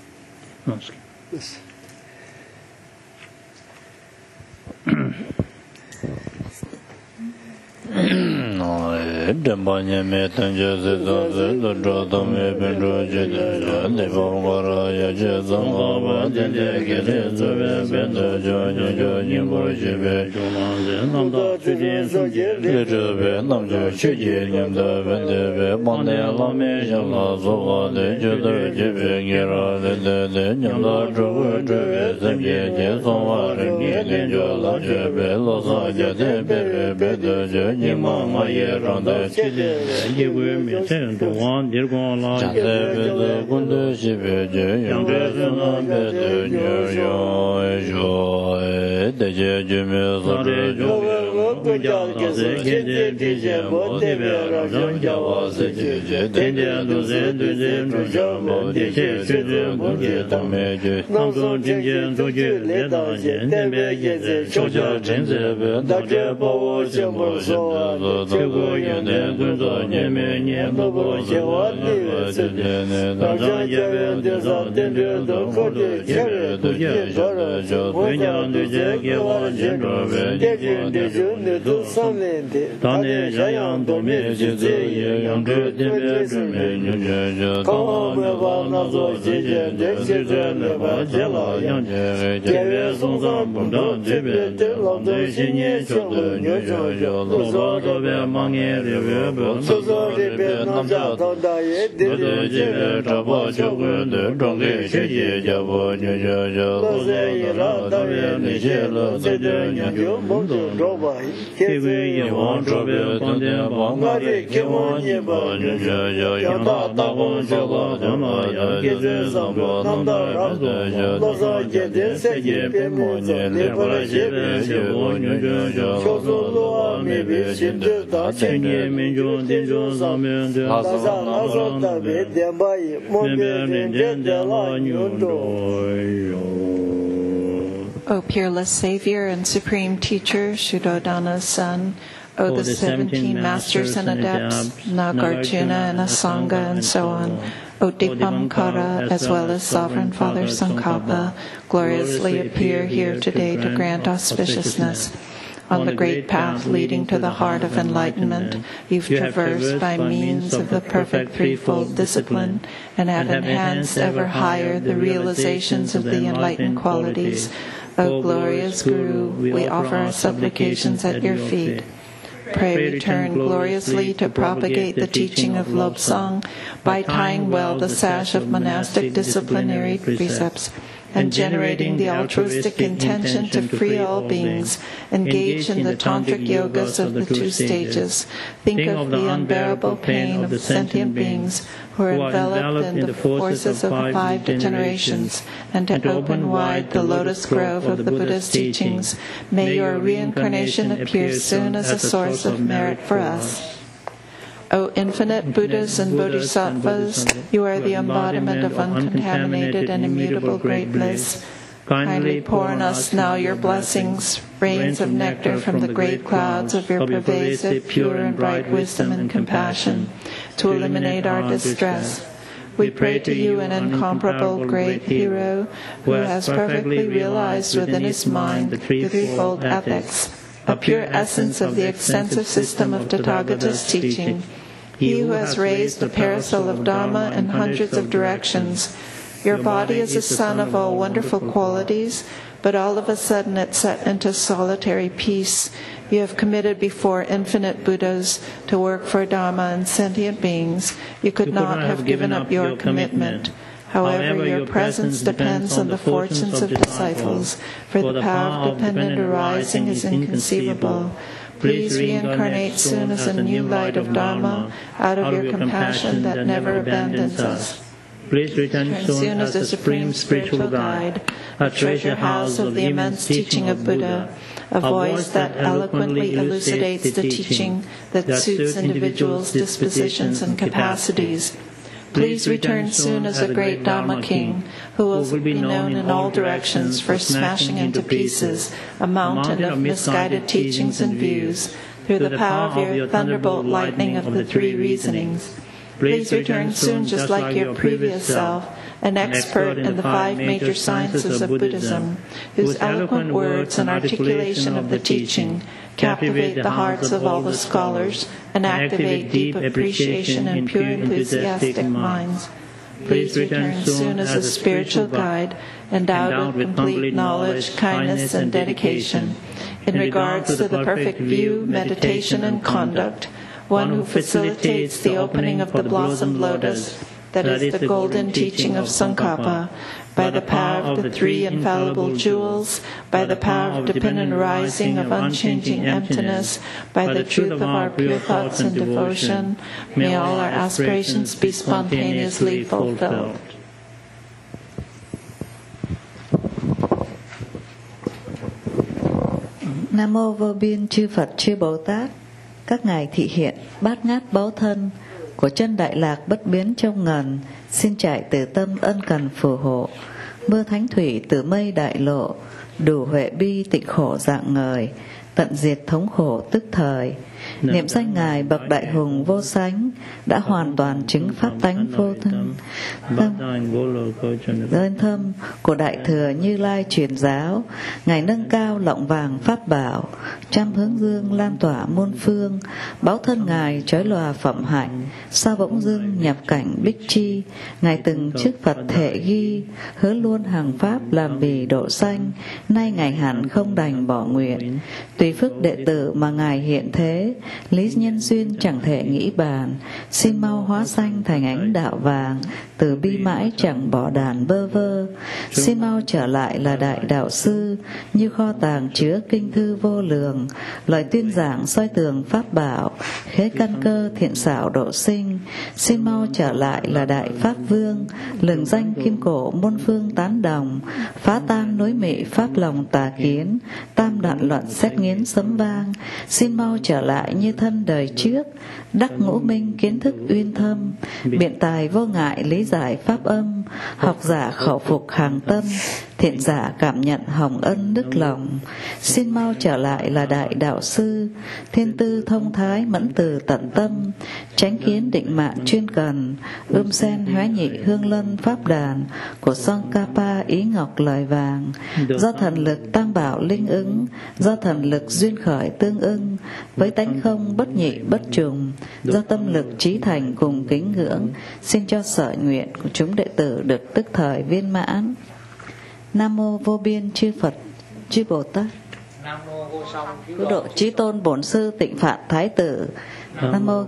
Yes. Dembanya me tanje ze ze do do do me ben do je de de bo ngora ya je zong ga ba de de ge de zo be ben do jo jo jo ni bo je be jo ma ze nam da chu ji so je de de be nam jo chu ji ni da ben de be bon de la me ja la zo ga de je de je be ge ra de de de ni da jo de be ze je je zo wa re ni de jo la je be lo za je de be be de je ni ma ma ye ran da ye gu mi chen du wan dir gon la Chante pe de gun de shi pe je yang de sun na pe de nyer yo e jo e de je je me sa de jo gu ja ge se ge de de je mo de be ra jo ja wa se je je de de du se du se du ja mo de je se de mo de ta me je nam so jin jin du je le da je de me ye se chou ja chen se be da je bo wo je mo so de gu ye de gu do nye me nye bo bo je wa de se de ne da ja ye be de sa de de do ko de je be du je jo ra jo bu nya de je ge wa je ro be de je de ju ne du sam le de da ne ja yang do me je ze ye yang de de be de me nyu je je ko me wa na zo je je de je je ne ba je la yang je je be song sam bu do je be de la de je nye cho de nyu jo jo lo zo do be ma nge de be bo so zo de be nam ja do da ye de de je be ta bo cho gu de dong ge je ye ja bo nyu jo jo lo ze ye ra da ye ne je lo ze de nya yo mo do ro ba ke gu ye won tro be kon de ba nga de ke won ye ba nyu jo jo yang da da won jo ba de ma ya ge ze sa bo nam da ra do lo za je de se ye be mo ne le ba je be je wo nyu jo jo so so lo a me be shin de da chen ye min jo din jo sa me de la sa la so da be de ba ye mo be de de de la nyu do. O peerless Savior and Supreme Teacher, Shuddhodana's Son, O the seventeen Masters and Adepts, Nagarjuna and Asanga and so on, O Dikpankara, as well as Sovereign Father Tsongkhapa, gloriously appear here today to grant auspiciousness. On the great path leading to the heart of enlightenment, you've traversed by means of the perfect threefold discipline and have enhanced ever higher the realizations of the enlightened qualities. O glorious Guru, we offer our supplications at your feet. Pray return gloriously to propagate the teaching of Lobsang by tying well the sash of monastic disciplinary precepts and generating the altruistic intention to free all beings, engage in the tantric yogas of the two stages. Think of the unbearable pain of the sentient beings who are enveloped in the forces of five generations, and to open wide the lotus grove of the Buddha's teachings. May your reincarnation appear soon as a source of merit for us. O infinite Buddhas and Bodhisattvas, you are the embodiment of uncontaminated and immutable great bliss. Kindly pour on us now your blessings, rains of nectar from the great clouds of your pervasive, pure and bright wisdom and compassion, to eliminate our distress. We pray to you, an incomparable great hero, who has perfectly realized within his mind the threefold ethics, a pure essence of the extensive system of Tathagata's teaching. He who has raised the parasol of Dharma in hundreds of directions. Your body is a sun of all wonderful qualities, but all of a sudden it set into solitary peace. You have committed before infinite Buddhas to work for Dharma and sentient beings. You could not have given up your commitment. However, your presence depends on the fortunes of disciples, for the path dependent arising is inconceivable. Please reincarnate soon as a new light of Dharma out of your compassion that never abandons us. Please return soon as the supreme spiritual guide, a treasure house of the immense teaching of Buddha, a voice that eloquently elucidates the teaching that suits individuals' dispositions and capacities. Please return soon as a great Dhamma King, who will be known in all directions for smashing into pieces a mountain of misguided teachings and views through the power of your thunderbolt lightning of the three reasonings. Please return soon just like your previous self, an expert in the five major sciences of Buddhism, whose eloquent words and articulation of the teaching captivate the hearts of all the scholars and activate deep appreciation in pure enthusiastic minds. Please return soon as a spiritual guide, endowed with complete knowledge, kindness, and dedication, in regards to the perfect view, meditation, and conduct, one who facilitates the opening of the blossomed lotus, That is the golden teaching of Tsongkhapa, by the power of the three infallible jewels, by the power of dependent arising of unchanging emptiness, by the truth of our pure thoughts and devotion, may all our aspirations be spontaneously fulfilled. Nam mô Vô Biên chư Phật chư Bồ Tát, các ngài thị hiện bát ngát báu thân của chân Đại Lạc bất biến trong ngần, xin trải từ tâm ân cần phù hộ. Mưa thánh thủy từ mây đại lộ, đủ huệ bi tịnh khổ dạng ngời, tận diệt thống khổ tức thời. Niệm danh ngài bậc đại hùng vô sánh, đã hoàn toàn chứng pháp tánh vô thân. Ơn thâm của đại thừa Như Lai truyền giáo, ngài nâng cao lọng vàng pháp bảo, trăm hướng dương lan tỏa muôn phương. Báo thân ngài chói lòa phẩm hạnh, sao bỗng dưng nhập cảnh bích chi. Ngài từng trước Phật thệ ghi, hứa luôn hàng pháp làm bì độ sanh. Nay ngài hẳn không đành bỏ nguyện, tùy phước đệ tử mà ngài hiện thế. Lý nhân duyên chẳng thể nghĩ bàn, xin mau hóa sanh thành ánh đạo vàng. Từ bi mãi chẳng bỏ đàn bơ vơ, xin mau trở lại là đại đạo sư. Như kho tàng chứa kinh thư vô lường, lời tuyên giảng soi tường pháp bảo, khế căn cơ thiện xảo độ sinh. Xin mau trở lại là đại pháp vương, lừng danh kim cổ môn phương tán đồng. Phá tan núi mị pháp lòng tà kiến, tam đoạn luận xét nghiến sấm vang. Xin mau trở lại như thân đời trước, đắc ngũ minh kiến thức uyên thâm. Biện tài vô ngại lý giải pháp âm, học giả khẩu phục hàng tâm. Thiện giả cảm nhận hồng ân đức lòng, xin mau trở lại là đại đạo sư. Thiên tư thông thái mẫn từ tận tâm, chánh kiến định mạng chuyên cần. Ươm sen hóa nhị hương lân pháp đàn, của Tsongkhapa ý ngọc lời vàng. Do thần lực tăng bảo linh ứng, do thần lực duyên khởi tương ưng. Với tánh không bất nhị bất trùng, do tâm lực trí thành cùng kính ngưỡng. Xin cho sở nguyện của chúng đệ tử được tức thời viên mãn. Nam mô Vô Biên chư Phật chư Bồ Tát. Nam mô Vô Song Cứu độ chí tôn bổn sư Tịnh Phạn Thái tử. Nam mô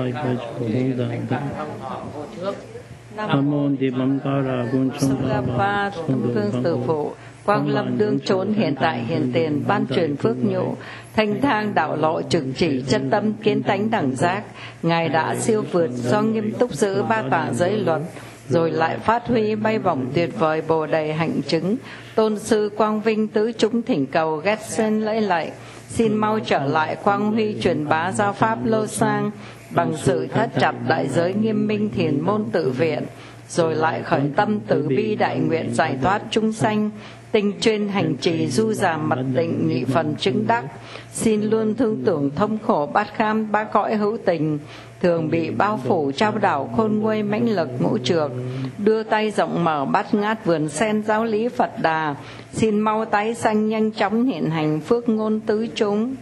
Nam mô Di Mâm Ca Ra Bun Chung Ba Phương Tử Phụ, Quang Lâm đương trốn hiện tại hiện tiền, ban truyền phước nhũ, thanh thang đạo lộ trực chỉ chân tâm kiến tánh đẳng giác. Ngài đã siêu vượt do nghiêm túc giữ ba tòa giới luật, rồi lại phát huy bay bổng tuyệt vời bồ đề hạnh chứng. Tôn sư quang vinh tứ chúng thỉnh cầu ghét sen lễ lạy, xin mau trở lại quang huy truyền bá giáo pháp lô sang, bằng sự thất chặt đại giới nghiêm minh thiền môn tự viện, rồi lại khởi tâm từ bi đại nguyện giải thoát chúng sanh. Tinh chuyên hành trì du già mật tịnh nhị phần chứng đắc, xin luôn thương tưởng thông khổ bát kham ba cõi hữu tình, thường bị bao phủ trao đảo khôn nguôi mãnh lực ngũ trược, đưa tay rộng mở bát ngát vườn sen giáo lý Phật Đà. Xin mau tái sanh nhanh chóng hiện hành phước ngôn tứ chúng.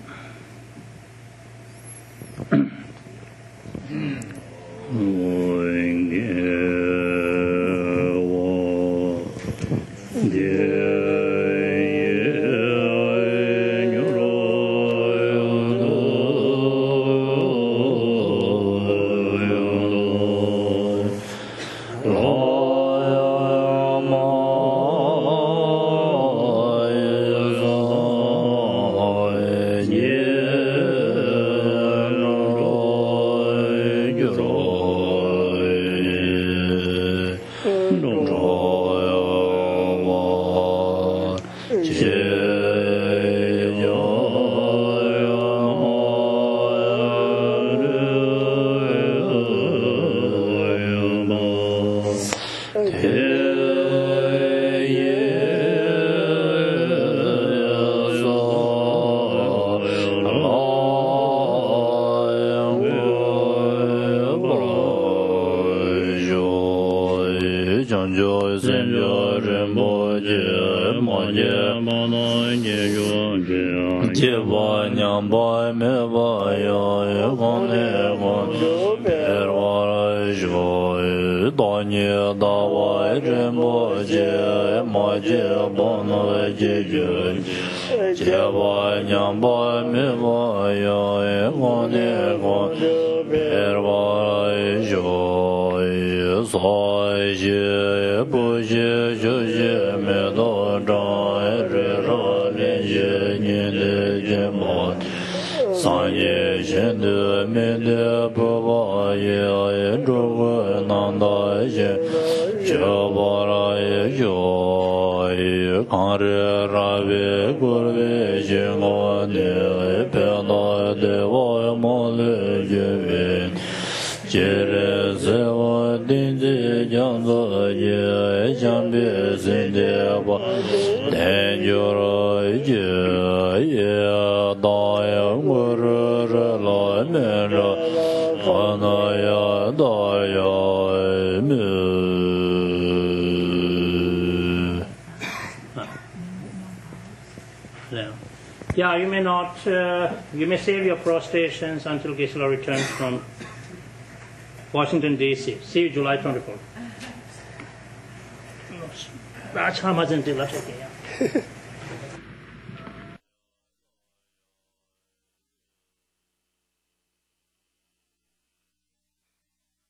Joy soi je bu je ju je me do ra re ra le je ni de je mo san ye shen de me de bu ba ye ye zhu gu nan da ye je ba ra ye yo ye kan re ra ve gu ve je ngo ne pe na de wa mo le je ve je re se wa din je jiang zo ye jiang bie sin de ba den ju ro je ye da ya ngu re re la me ra fa na ya da ya me. Yeah, you may not, uh, you may save your prostrations until Gisela returns from Washington, D C See you July twenty-fourth. That's how much until that's okay. Yeah.